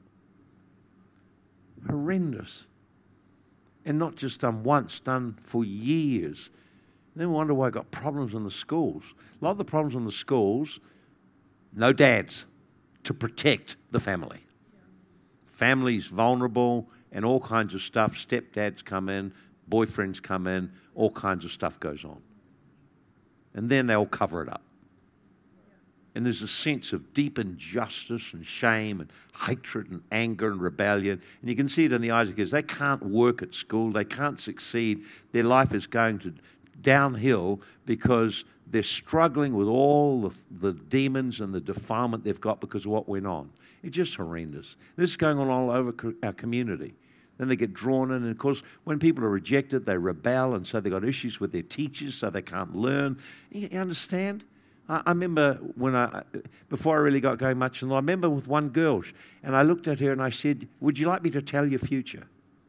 Horrendous. And not just done once, done for years. And then we wonder why I got problems in the schools. A lot of the problems in the schools, no dads to protect the family. Family's vulnerable and all kinds of stuff. Stepdads come in, boyfriends come in, all kinds of stuff goes on. And then they all cover it up. And there's a sense of deep injustice and shame and hatred and anger and rebellion. And you can see it in the eyes of kids. They can't work at school. They can't succeed. Their life is going to downhill because they're struggling with all the demons and the defilement they've got because of what went on. It's just horrendous. This is going on all over our community. Then they get drawn in, and of course, when people are rejected, they rebel, and so they've got issues with their teachers, so they can't learn. You understand? I remember before I really got going much in life, I remember with one girl, and I looked at her and I said, would you like me to tell your future?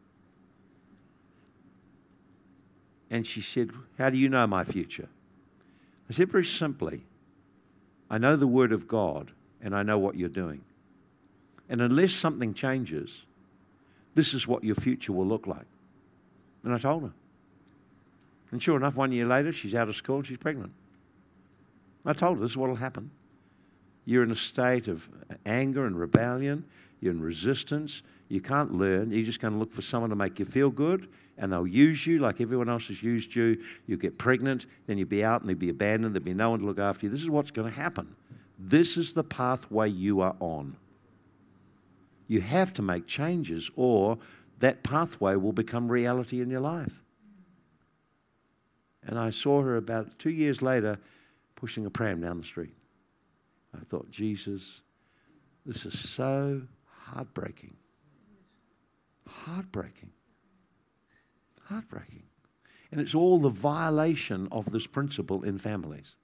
And she said, how do you know my future? I said, very simply, I know the Word of God and I know what you're doing. And unless something changes, this is what your future will look like. And I told her. And sure enough, 1 year later, she's out of school and she's pregnant. I told her this is what will happen. You're in a state of anger and rebellion. You're in resistance. You can't learn. You're just going to look for someone to make you feel good, and they'll use you like everyone else has used you. You'll get pregnant, then you'll be out and you'll be abandoned. There'll be no one to look after you. This is what's going to happen. This is the pathway you are on. You have to make changes, or that pathway will become reality in your life. And I saw her about 2 years later pushing a pram down the street. I thought, Jesus, this is so heartbreaking. Heartbreaking. Heartbreaking. And it's all the violation of this principle in families.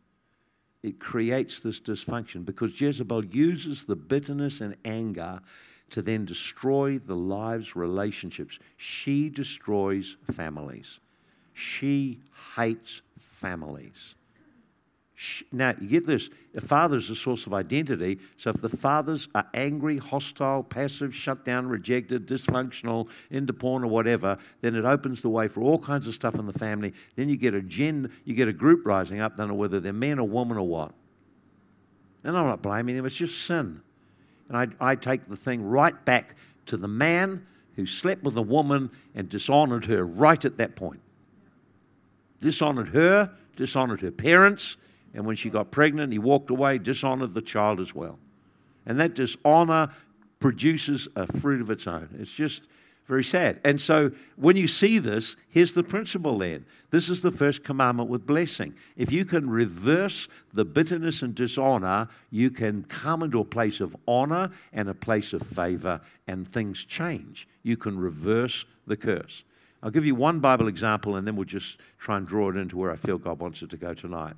It creates this dysfunction because Jezebel uses the bitterness and anger to then destroy the lives' relationships. She destroys families. She hates families. Now, you get this. A father is a source of identity. So if the fathers are angry, hostile, passive, shut down, rejected, dysfunctional, into porn or whatever, then it opens the way for all kinds of stuff in the family. Then you get a group rising up, don't know whether they're men or women or what. And I'm not blaming them. It's just sin. And I take the thing right back to the man who slept with a woman and dishonored her right at that point. Dishonored her parents, and when she got pregnant, he walked away, dishonored the child as well. And that dishonor produces a fruit of its own. It's just very sad. And so when you see this, here's the principle then. This is the first commandment with blessing. If you can reverse the bitterness and dishonor, you can come into a place of honor and a place of favor, and things change. You can reverse the curse. I'll give you one Bible example, and then we'll just try and draw it into where I feel God wants it to go tonight.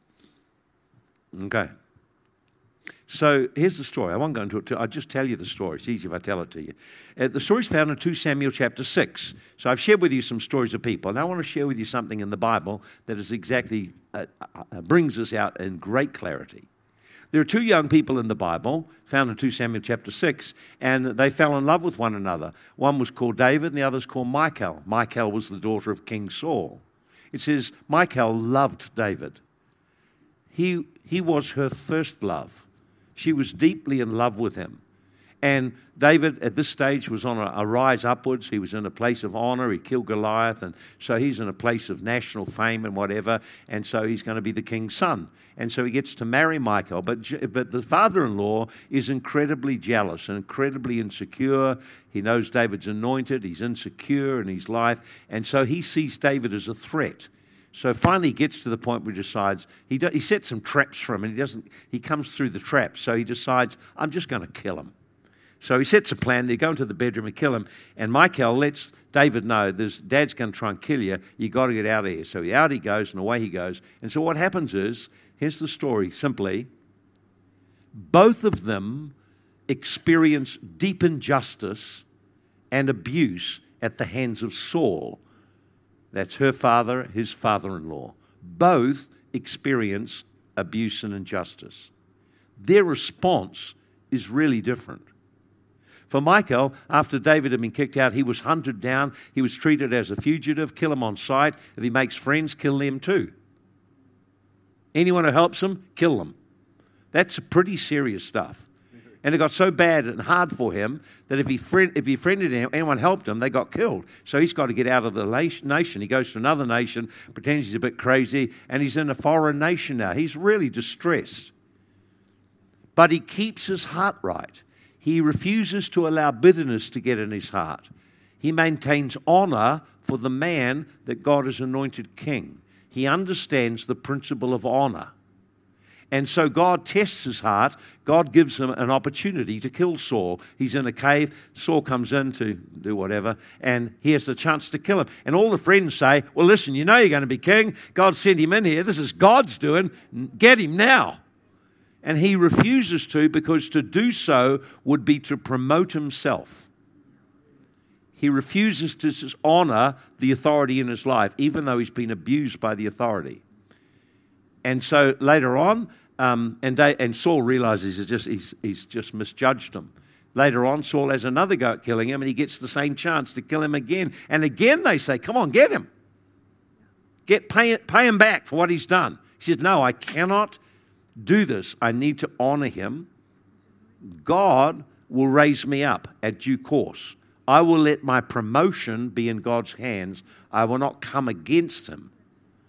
Okay. So here's the story. I won't go into it. I'll just tell you the story. It's easy if I tell it to you. The story's found in 2 Samuel chapter 6. So I've shared with you some stories of people. Now I want to share with you something in the Bible that is exactly brings us out in great clarity. There are two young people in the Bible, found in 2 Samuel chapter 6, and they fell in love with one another. One was called David, and the other is called Michal. Michal was the daughter of King Saul. It says Michal loved David. He was her first love. She was deeply in love with him. And David, at this stage, was on a rise upwards. He was in a place of honor. He killed Goliath. And so he's in a place of national fame and whatever. And so he's going to be the king's son. And so he gets to marry Michal. But the father-in-law is incredibly jealous and incredibly insecure. He knows David's anointed. He's insecure in his life. And so he sees David as a threat. So finally he gets to the point where he decides, he sets some traps for him, and he comes through the traps. So he decides, I'm just going to kill him. So he sets a plan. They go into the bedroom and kill him. And Michal lets David know, Dad's going to try and kill you. You've got to get out of here. So out he goes, and away he goes. And so what happens is, here's the story simply. Both of them experience deep injustice and abuse at the hands of Saul. That's her father, his father-in-law. Both experience abuse and injustice. Their response is really different. For Michal, after David had been kicked out, he was hunted down. He was treated as a fugitive. Kill him on sight. If he makes friends, kill them too. Anyone who helps him, kill them. That's pretty serious stuff. And it got so bad and hard for him that if he friended anyone helped him, they got killed. So he's got to get out of the nation. He goes to another nation, pretends he's a bit crazy, and he's in a foreign nation now. He's really distressed. But he keeps his heart right. He refuses to allow bitterness to get in his heart. He maintains honor for the man that God has anointed king. He understands the principle of honor. And so God tests his heart. God gives him an opportunity to kill Saul. He's in a cave. Saul comes in to do whatever, and he has the chance to kill him. And all the friends say, well, listen, you know you're going to be king. God sent him in here. This is God's doing. Get him now. And he refuses to, because to do so would be to promote himself. He refuses to honor the authority in his life, even though he's been abused by the authority. And so later on, and Saul realizes he's just misjudged him. Later on, Saul has another go at killing him, and he gets the same chance to kill him again. And again they say, come on, get him. Pay him back for what he's done. He says, no, I cannot do this. I need to honor him. God will raise me up at due course. I will let my promotion be in God's hands. I will not come against him.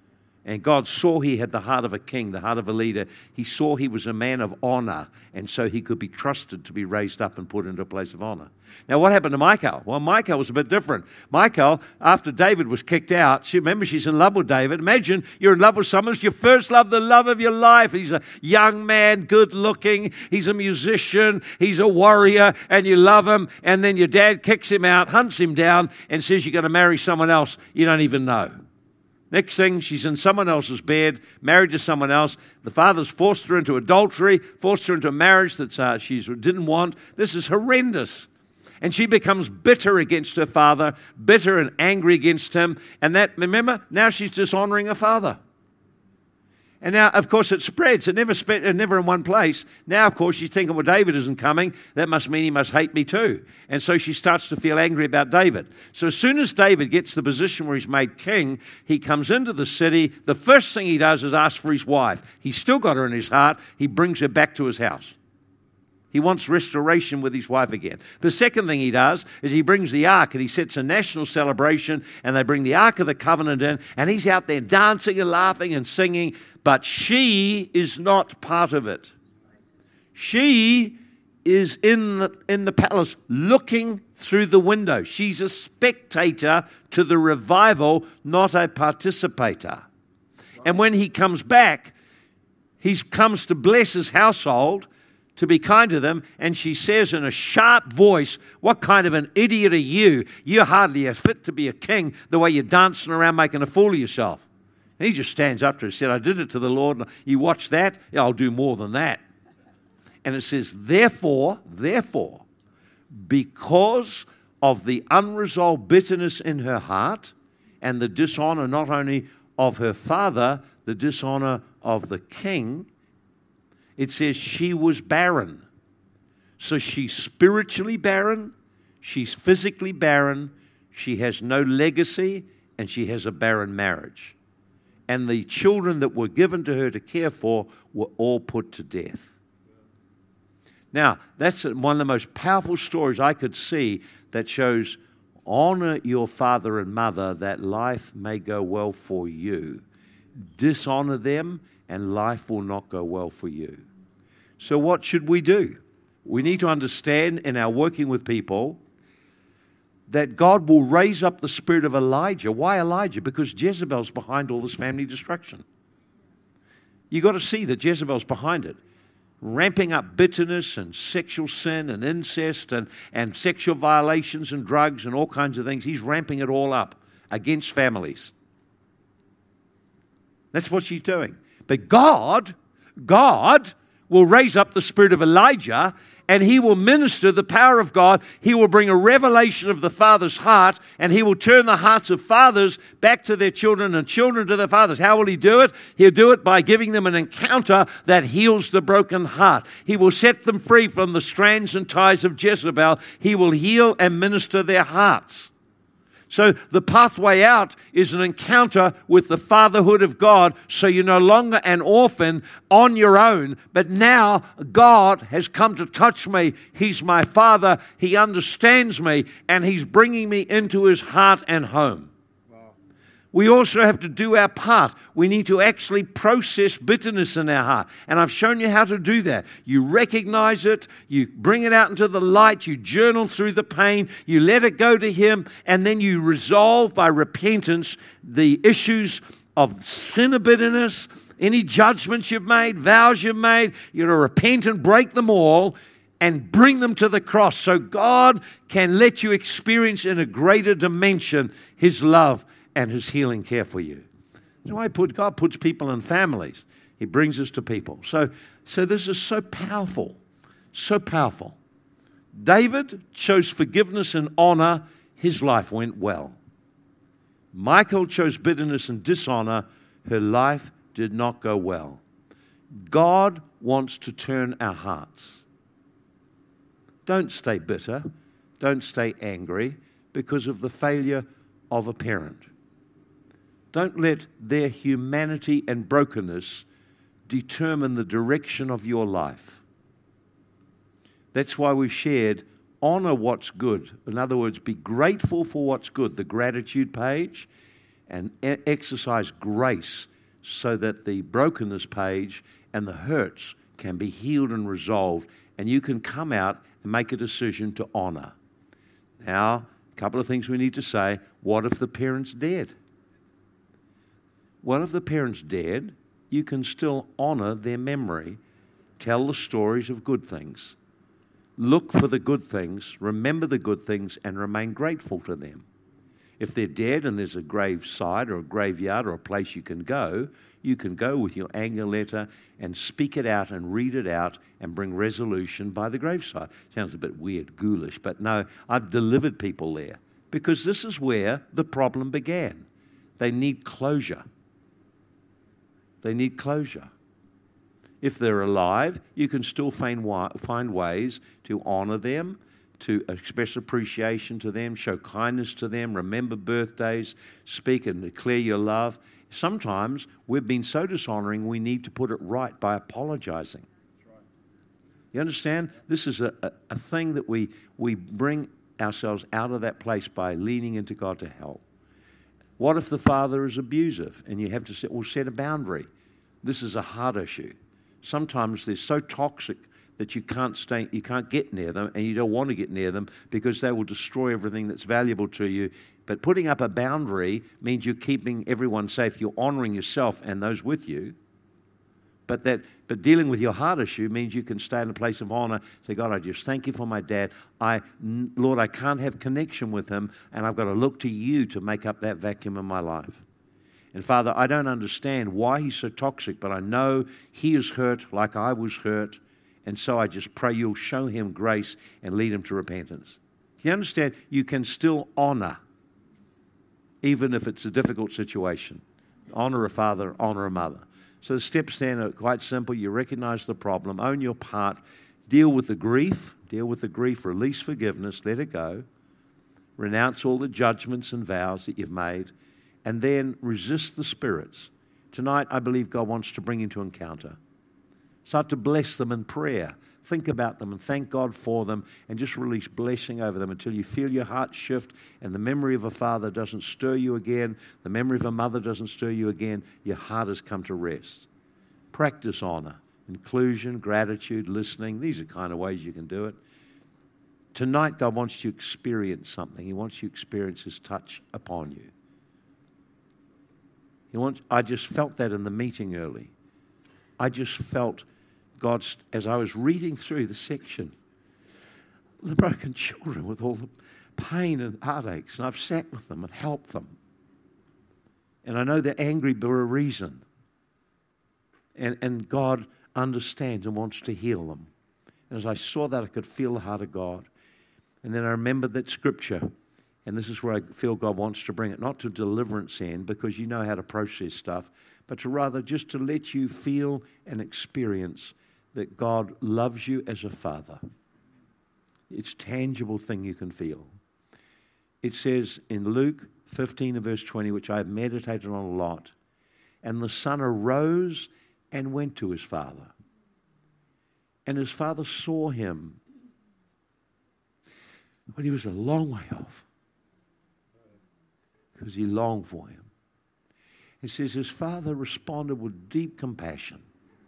And God saw he had the heart of a king, the heart of a leader. He saw he was a man of honor, and so he could be trusted to be raised up and put into a place of honor. Now, what happened to Michal? Well, Michal was a bit different. Michal, after David was kicked out, she's in love with David. Imagine you're in love with someone. It's your first love, the love of your life. He's a young man, good looking. He's a musician. He's a warrior, and you love him. And then your dad kicks him out, hunts him down, and says you're going to marry someone else you don't even know. Next thing, she's in someone else's bed, married to someone else. The father's forced her into adultery, forced her into a marriage that she didn't want. This is horrendous. And she becomes bitter against her father, bitter and angry against him. And that, remember, now she's dishonoring her father. And now, of course, it spreads. It never in one place. Now, of course, she's thinking, well, David isn't coming. That must mean he must hate me too. And so she starts to feel angry about David. So as soon as David gets the position where he's made king, he comes into the city. The first thing he does is ask for his wife. He's still got her in his heart. He brings her back to his house. He wants restoration with his wife again. The second thing he does is he brings the ark and he sets a national celebration, and they bring the Ark of the Covenant in, and he's out there dancing and laughing and singing, but she is not part of it. She is in the palace looking through the window. She's a spectator to the revival, not a participator. And when he comes back, he comes to bless his household, to be kind to them, and she says in a sharp voice, what kind of an idiot are you? You're hardly fit to be a king, the way you're dancing around making a fool of yourself. And he just stands up to her and said, I did it to the Lord. You watch that? Yeah, I'll do more than that. And it says, therefore, because of the unresolved bitterness in her heart and the dishonor not only of her father, the dishonor of the king, it says she was barren. So she's spiritually barren, she's physically barren, she has no legacy, and she has a barren marriage. And the children that were given to her to care for were all put to death. Now, that's one of the most powerful stories I could see that shows honor your father and mother that life may go well for you. Dishonor them and life will not go well for you. So what should we do? We need to understand in our working with people that God will raise up the spirit of Elijah. Why Elijah? Because Jezebel's behind all this family destruction. You've got to see that Jezebel's behind it. Ramping up bitterness and sexual sin and incest and sexual violations and drugs and all kinds of things. He's ramping it all up against families. That's what she's doing. But God will raise up the spirit of Elijah, and he will minister the power of God. He will bring a revelation of the Father's heart, and he will turn the hearts of fathers back to their children and children to their fathers. How will he do it? He'll do it by giving them an encounter that heals the broken heart. He will set them free from the strands and ties of Jezebel. He will heal and minister their hearts. So the pathway out is an encounter with the fatherhood of God, so you're no longer an orphan on your own, but now God has come to touch me. He's my Father. He understands me, and he's bringing me into his heart and home. We also have to do our part. We need to actually process bitterness in our heart. And I've shown you how to do that. You recognize it, you bring it out into the light, you journal through the pain, you let it go to him, and then you resolve by repentance the issues of sin of bitterness, any judgments you've made, vows you've made. You're to repent and break them all and bring them to the cross so God can let you experience in a greater dimension his love and his healing care for you. That's why God puts people in families. He brings us to people. So this is so powerful, so powerful. David chose forgiveness and honor. His life went well. Michal chose bitterness and dishonor. Her life did not go well. God wants to turn our hearts. Don't stay bitter. Don't stay angry because of the failure of a parent. Don't let their humanity and brokenness determine the direction of your life. That's why we shared honor what's good. In other words, be grateful for what's good, the gratitude page, and exercise grace so that the brokenness page and the hurts can be healed and resolved, and you can come out and make a decision to honor. Now, a couple of things we need to say. What if the parent's dead? Well, if the parent's dead, you can still honor their memory. Tell the stories of good things. Look for the good things, remember the good things, and remain grateful to them. If they're dead and there's a graveside or a graveyard or a place you can go with your anger letter and speak it out and read it out and bring resolution by the graveside. Sounds a bit weird, ghoulish, but no, I've delivered people there because this is where the problem began. They need closure. They need closure. If they're alive, you can still find ways to honor them, to express appreciation to them, show kindness to them, remember birthdays, speak and declare your love. Sometimes we've been so dishonoring, we need to put it right by apologizing. You understand? This is a thing that we bring ourselves out of that place by leaning into God to help. What if the father is abusive and you have to set a boundary? This is a hard issue. Sometimes they're so toxic that you can't get near them, and you don't want to get near them because they will destroy everything that's valuable to you. But putting up a boundary means you're keeping everyone safe. You're honoring yourself and those with you. But dealing with your heart issue means you can stay in a place of honor. Say, God, I just thank you for my dad. Lord, I can't have connection with him, and I've got to look to you to make up that vacuum in my life. And Father, I don't understand why he's so toxic, but I know he is hurt like I was hurt. And so I just pray you'll show him grace and lead him to repentance. You understand? You can still honor, even if it's a difficult situation. Honor a father, honor a mother. So the steps then are quite simple. You recognize the problem, own your part, deal with the grief, release forgiveness, let it go, renounce all the judgments and vows that you've made, and then resist the spirits. Tonight, I believe God wants to bring you to encounter. Start to bless them in prayer. Think about them and thank God for them and just release blessing over them until you feel your heart shift and the memory of a father doesn't stir you again, the memory of a mother doesn't stir you again, your heart has come to rest. Practice honor, inclusion, gratitude, listening. These are kind of ways you can do it. Tonight, God wants you to experience something. He wants you to experience His touch upon you. I just felt that in the meeting early. I just felt God, as I was reading through the section, the broken children with all the pain and heartaches, and I've sat with them and helped them. And I know they're angry for a reason. And God understands and wants to heal them. And as I saw that, I could feel the heart of God. And then I remembered that scripture. And this is where I feel God wants to bring it, not to deliverance end, because you know how to process stuff, but to rather just to let you feel and experience that God loves you as a father. It's a tangible thing you can feel. It says in Luke 15 and verse 20, which I've meditated on a lot, and the son arose and went to his father. And his father saw him, but he was a long way off because he longed for him. It says his father responded with deep compassion.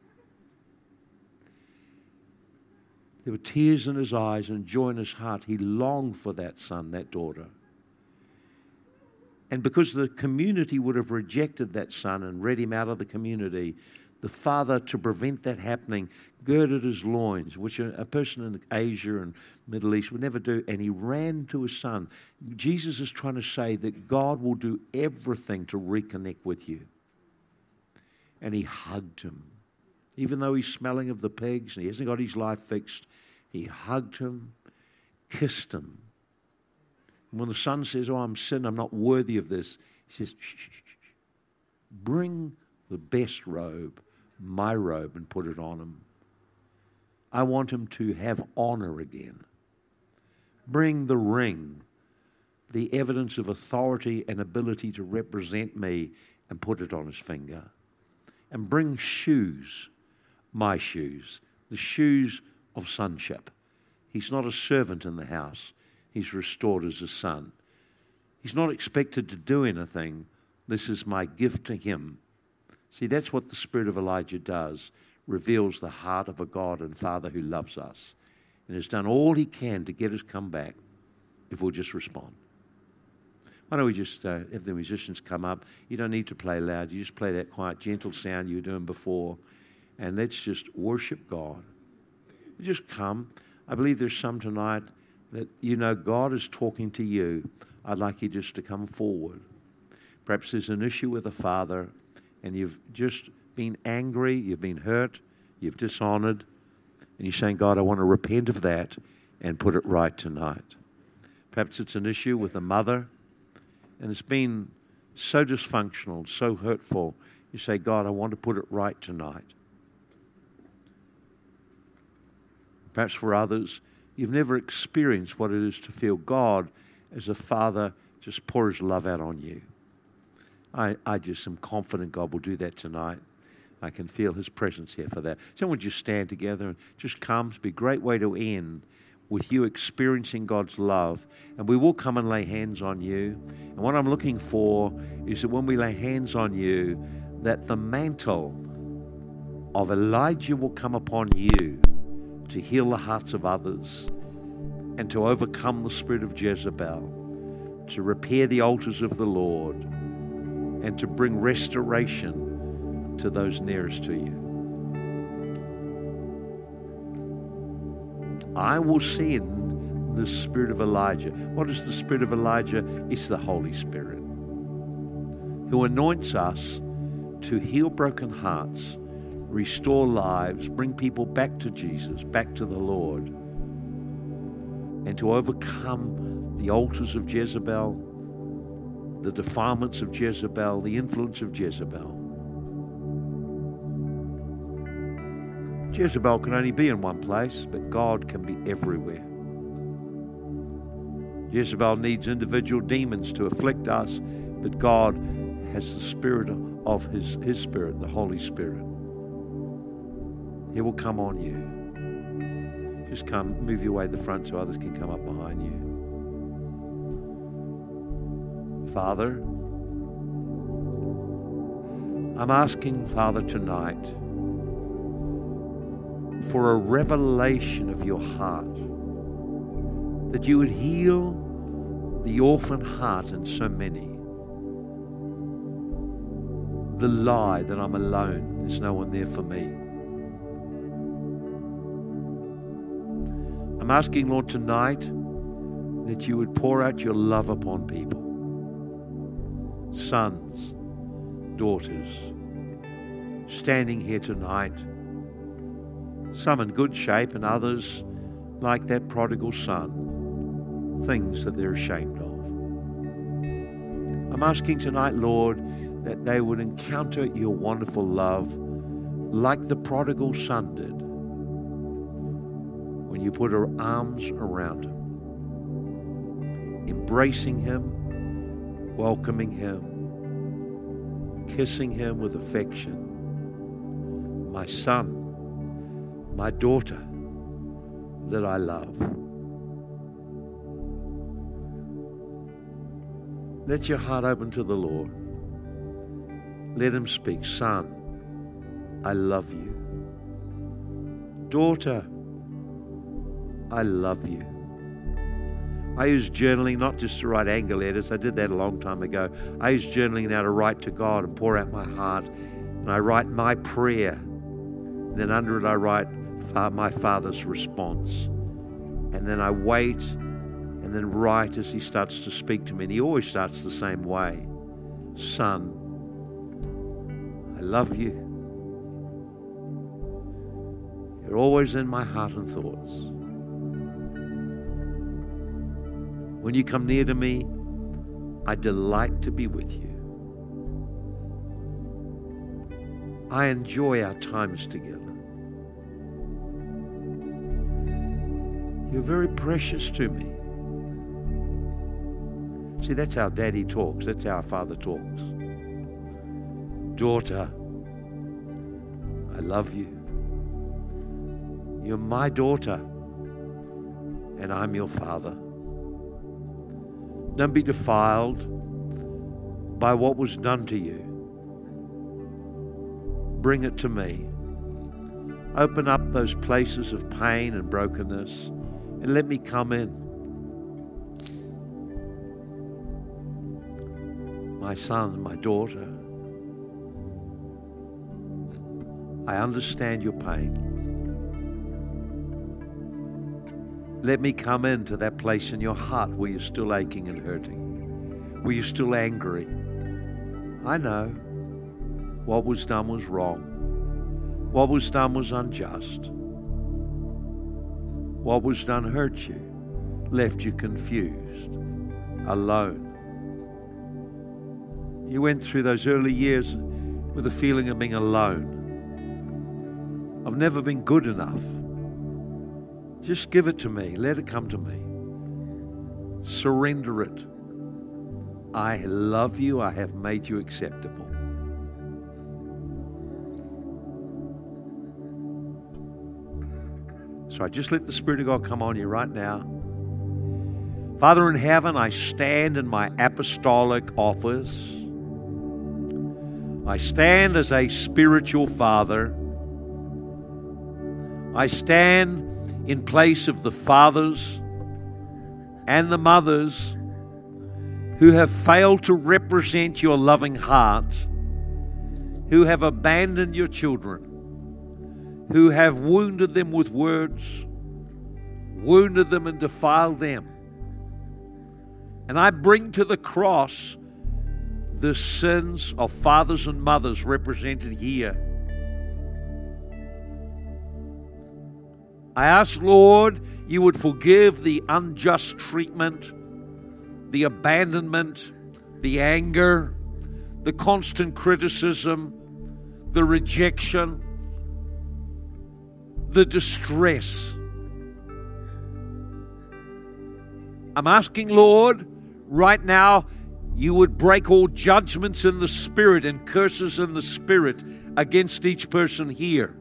There were tears in his eyes and joy in his heart. He longed for that son, that daughter. And because the community would have rejected that son and read him out of the community, the father, to prevent that happening, girded his loins, which a person in Asia and Middle East would never do, and he ran to his son. Jesus is trying to say that God will do everything to reconnect with you. And he hugged him. Even though he's smelling of the pigs and he hasn't got his life fixed, he hugged him, kissed him. And when the son says, "Oh, I'm sin, I'm not worthy of this," he says, "Shh, shh, shh, shh. Bring the best robe, my robe, and put it on him. I want him to have honor again. Bring the ring, the evidence of authority and ability to represent me, and put it on his finger. And bring shoes, my shoes, the shoes of sonship." He's not a servant in the house. He's restored as a son. He's not expected to do anything. This is my gift to him. See, that's what the spirit of Elijah does, reveals the heart of a God and Father who loves us and has done all he can to get us come back if we'll just respond. Why don't we just have the musicians come up? You don't need to play loud. You just play that quiet, gentle sound you were doing before, and let's just worship God. Just come. I believe there's some tonight that you know God is talking to you. I'd like you just to come forward. Perhaps there's an issue with a father, and you've just been angry, you've been hurt, you've dishonored, and you're saying, God, I want to repent of that and put it right tonight. Perhaps it's an issue with a mother, and it's been so dysfunctional, so hurtful. You say, God, I want to put it right tonight. Perhaps for others, you've never experienced what it is to feel God as a father just pour his love out on you. I just am confident God will do that tonight. I can feel his presence here for that. So would you stand together and just come? It'd be a great way to end with you experiencing God's love. And we will come and lay hands on you. And what I'm looking for is that when we lay hands on you, that the mantle of Elijah will come upon you to heal the hearts of others and to overcome the spirit of Jezebel, to repair the altars of the Lord, and to bring restoration to those nearest to you. I will send the spirit of Elijah. What is the spirit of Elijah? It's the Holy Spirit, who anoints us to heal broken hearts, restore lives, bring people back to Jesus, back to the Lord, and to overcome the altars of Jezebel, the defilements of Jezebel, the influence of Jezebel. Jezebel can only be in one place, but God can be everywhere. Jezebel needs individual demons to afflict us, but God has the spirit of His Spirit, the Holy Spirit. He will come on you. Just come, move your way to the front so others can come up behind you. Father, I'm asking, Father, tonight for a revelation of your heart, that you would heal the orphan heart in so many. The lie that I'm alone, there's no one there for me. I'm asking, Lord, tonight that you would pour out your love upon people. Sons, daughters, standing here tonight, some in good shape and others like that prodigal son, things that they're ashamed of. I'm asking tonight, Lord, that they would encounter your wonderful love like the prodigal son did when you put your arms around him, embracing him, welcoming him, kissing him with affection. My son, my daughter that I love. Let your heart open to the Lord. Let him speak. Son, I love you. Daughter, I love you. I use journaling not just to write anger letters. I did that a long time ago. I use journaling now to write to God and pour out my heart. And I write my prayer. And then under it I write my Father's response. And then I wait and then write as he starts to speak to me. And he always starts the same way. Son, I love you. You're always in my heart and thoughts. When you come near to me, I delight to be with you. I enjoy our times together. You're very precious to me. See, that's how Daddy talks. That's how our Father talks. Daughter, I love you. You're my daughter, and I'm your father. Don't be defiled by what was done to you. bring it to me. Open up those places of pain and brokenness and let me come in. My son, my daughter, I understand your pain. Let me come into that place in your heart where you're still aching and hurting, where you're still angry. I know what was done was wrong. What was done was unjust. What was done hurt you, left you confused, alone. You went through those early years with a feeling of being alone. I've never been good enough. Just give it to me. Let it come to me. Surrender it. I love you. I have made you acceptable. So I just let the Spirit of God come on you right now. Father in heaven, I stand in my apostolic office. I stand as a spiritual father. I stand in place of the fathers and the mothers who have failed to represent your loving heart, who have abandoned your children, who have wounded them with words, wounded them and defiled them. And I bring to the cross the sins of fathers and mothers represented here. I ask, Lord, you would forgive the unjust treatment, the abandonment, the anger, the constant criticism, the rejection, the distress. I'm asking, Lord, right now, you would break all judgments in the Spirit and curses in the Spirit against each person here.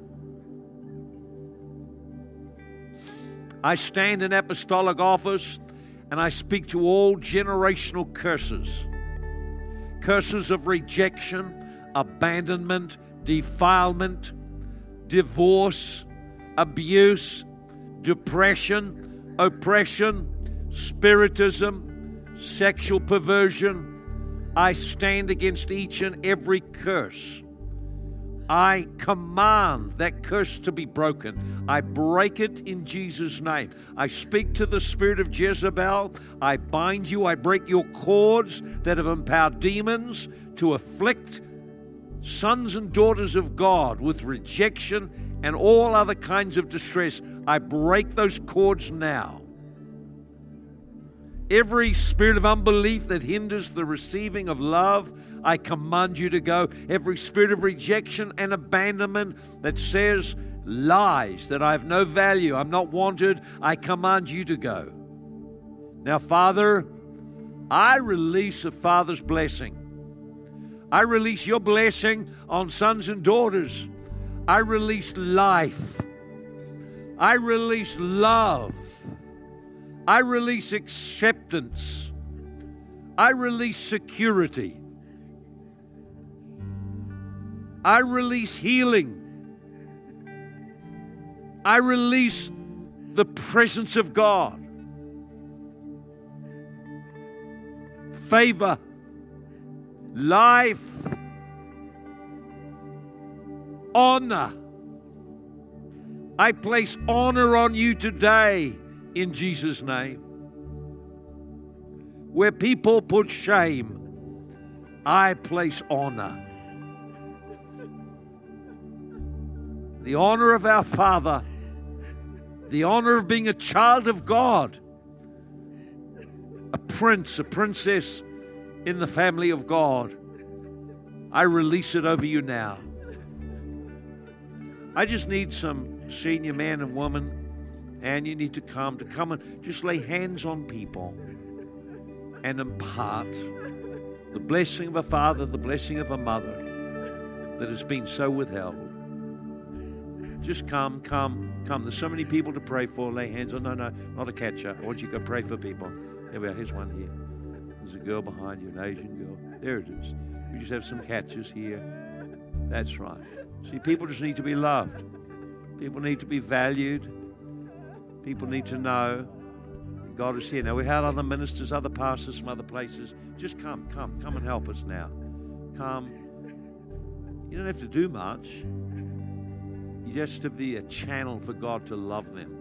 I stand in apostolic office and I speak to all generational curses. Curses of rejection, abandonment, defilement, divorce, abuse, depression, oppression, spiritism, sexual perversion. I stand against each and every curse. I command that curse to be broken. I break it in Jesus' name. I speak to the spirit of Jezebel. I bind you. I break your cords that have empowered demons to afflict sons and daughters of God with rejection and all other kinds of distress. I break those cords now. Every spirit of unbelief that hinders the receiving of love, I command you to go. Every spirit of rejection and abandonment that says lies, that I have no value, I'm not wanted, I command you to go. Now, Father, I release a Father's blessing. I release your blessing on sons and daughters. I release life. I release love. I release acceptance. I release security. I release healing. I release the presence of God. Favor. Life. Honor. I place honor on you today in Jesus' name. Where people put shame, I place honor. The honor of our Father, the honor of being a child of God, a prince, a princess in the family of God. I release it over you now. I just need some senior man and woman, and you need to come and just lay hands on people and impart the blessing of a father, the blessing of a mother that has been so withheld. Just come. There's so many people to pray for. Lay hands on. No, not a catcher. I want you to go pray for people. There we are. Here's one here. There's a girl behind you, an Asian girl. There it is. We just have some catchers here. That's right. See, people just need to be loved. People need to be valued. People need to know God is here. Now, we had other ministers, other pastors from other places. Just come and help us now. Come. You don't have to do much. You just have to be a channel for God to love them.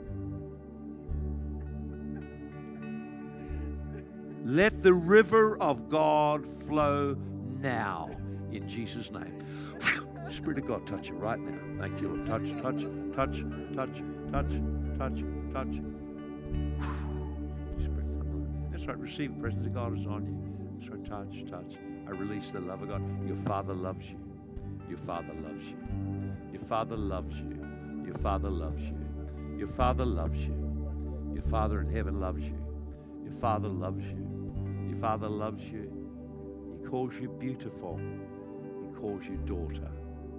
Let the river of God flow now in Jesus' name. Spirit of God, touch it right now. Thank you, Lord. Touch, touch, touch, touch, touch, touch, touch. Spirit, come on. That's right. Receive the presence of God is on you. That's right. Touch, touch. I release the love of God. Your Father loves you. Your Father loves you. Your Father loves you. Your Father loves you. Your Father loves you. Your Father in heaven loves you. Your Father loves you. Your Father loves you. He calls you beautiful. He calls you daughter.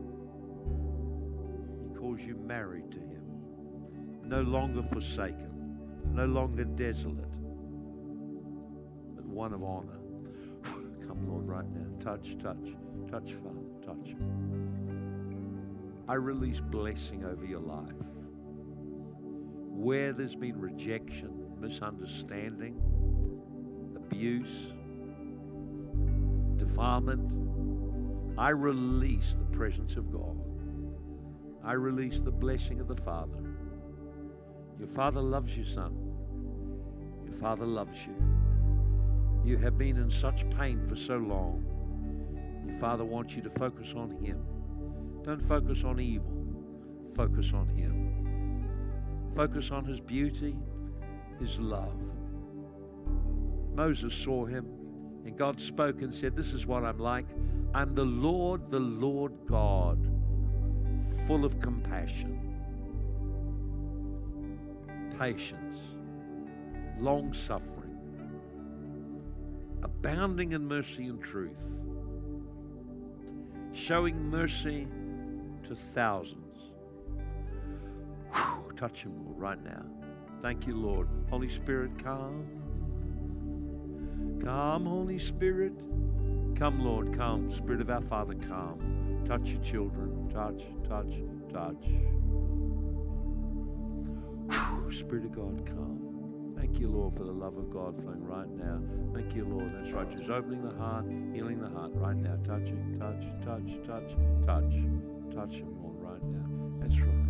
He calls you married to Him. No longer forsaken. No longer desolate. But one of honor. Come, Lord, right now. Touch, touch, touch, Father, touch. I release blessing over your life. Where there's been rejection, misunderstanding, abuse, defilement, I release the presence of God. I release the blessing of the Father. Your Father loves you, son. Your Father loves you. You have been in such pain for so long. Your Father wants you to focus on Him. Don't focus on evil. Focus on Him. Focus on His beauty, His love. Moses saw Him, and God spoke and said, this is what I'm like. I'm the Lord God, full of compassion, patience, long-suffering, abounding in mercy and truth, showing mercy to thousands. Whew, touch Him, Lord, right now. Thank you, Lord. Holy Spirit, come. Come, Holy Spirit. Come, Lord, come. Spirit of our Father, come. Touch your children. Touch, touch, touch. Whew, Spirit of God, come. Thank you, Lord, for the love of God flowing right now. Thank you, Lord. That's right. Just opening the heart, healing the heart right now. Touching, touch, touch, touch, touch. Touch Him, Lord, right now. That's right.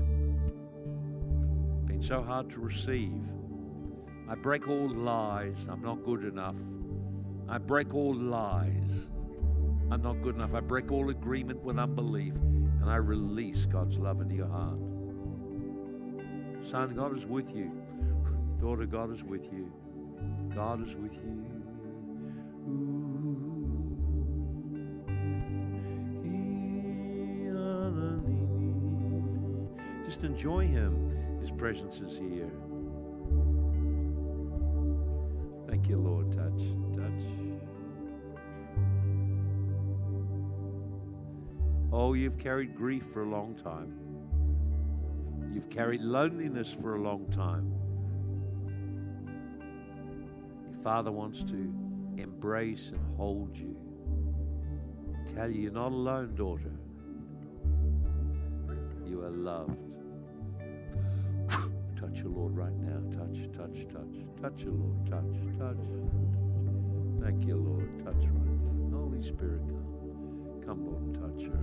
Been so hard to receive. I break all lies. I'm not good enough. I break all lies. I'm not good enough. I break all agreement with unbelief, and I release God's love into your heart. Son, God is with you. Daughter, God is with you. God is with you. Just enjoy Him. His presence is here. Thank you, Lord. Touch, touch. Oh, you've carried grief for a long time. You've carried loneliness for a long time. Your Father wants to embrace and hold you. Tell you, you're not alone, daughter. You are loved. Touch your Lord right now. Touch, touch, touch. Touch your Lord. Touch, touch. Thank you, Lord. Touch right now. Holy Spirit, come. Come, Lord, and touch her.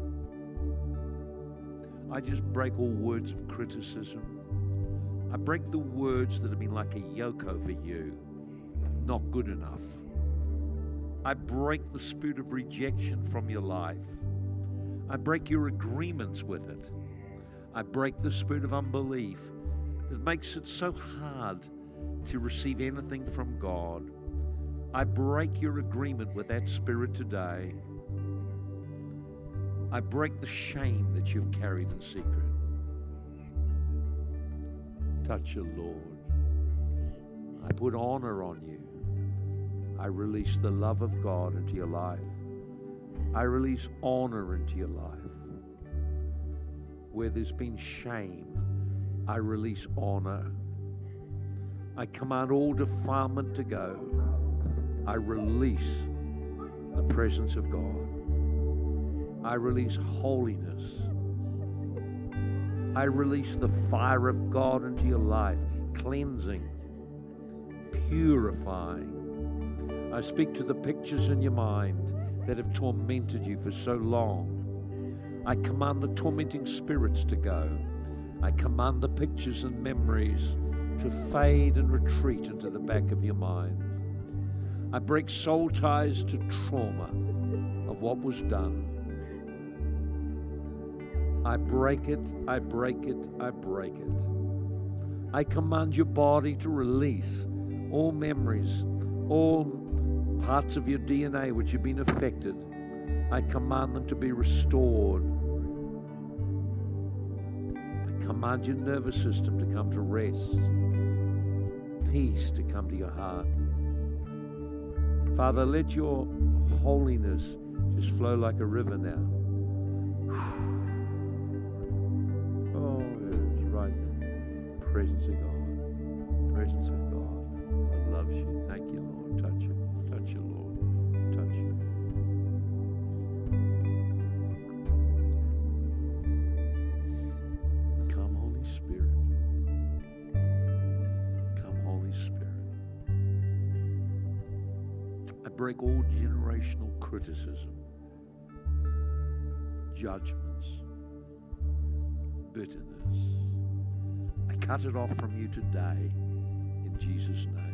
I just break all words of criticism. I break the words that have been like a yoke over you. Not good enough. I break the spirit of rejection from your life. I break your agreements with it. I break the spirit of unbelief that makes it so hard to receive anything from God. I break your agreement with that spirit today. I break the shame that you've carried in secret. Touch your Lord. I put honor on you. I release the love of God into your life. I release honor into your life. Where there's been shame, I release honor. I command all defilement to go. I release the presence of God. I release holiness. I release the fire of God into your life, cleansing, purifying. I speak to the pictures in your mind that have tormented you for so long. I command the tormenting spirits to go. I command the pictures and memories to fade and retreat into the back of your mind. I break soul ties to trauma of what was done. I break it, I break it, I break it. I command your body to release all memories, all parts of your DNA which have been affected. I command them to be restored. I command your nervous system to come to rest, peace to come to your heart. Father, let your holiness just flow like a river now. Oh, it's right there. Presence of God. Presence of God. I love you. Thank you, Lord. Touch you. Touch you, Lord. Touch you. Come, Holy Spirit. Come, Holy Spirit. I break all generational criticism, judgments, bitterness. I cut it off from you today in Jesus' name.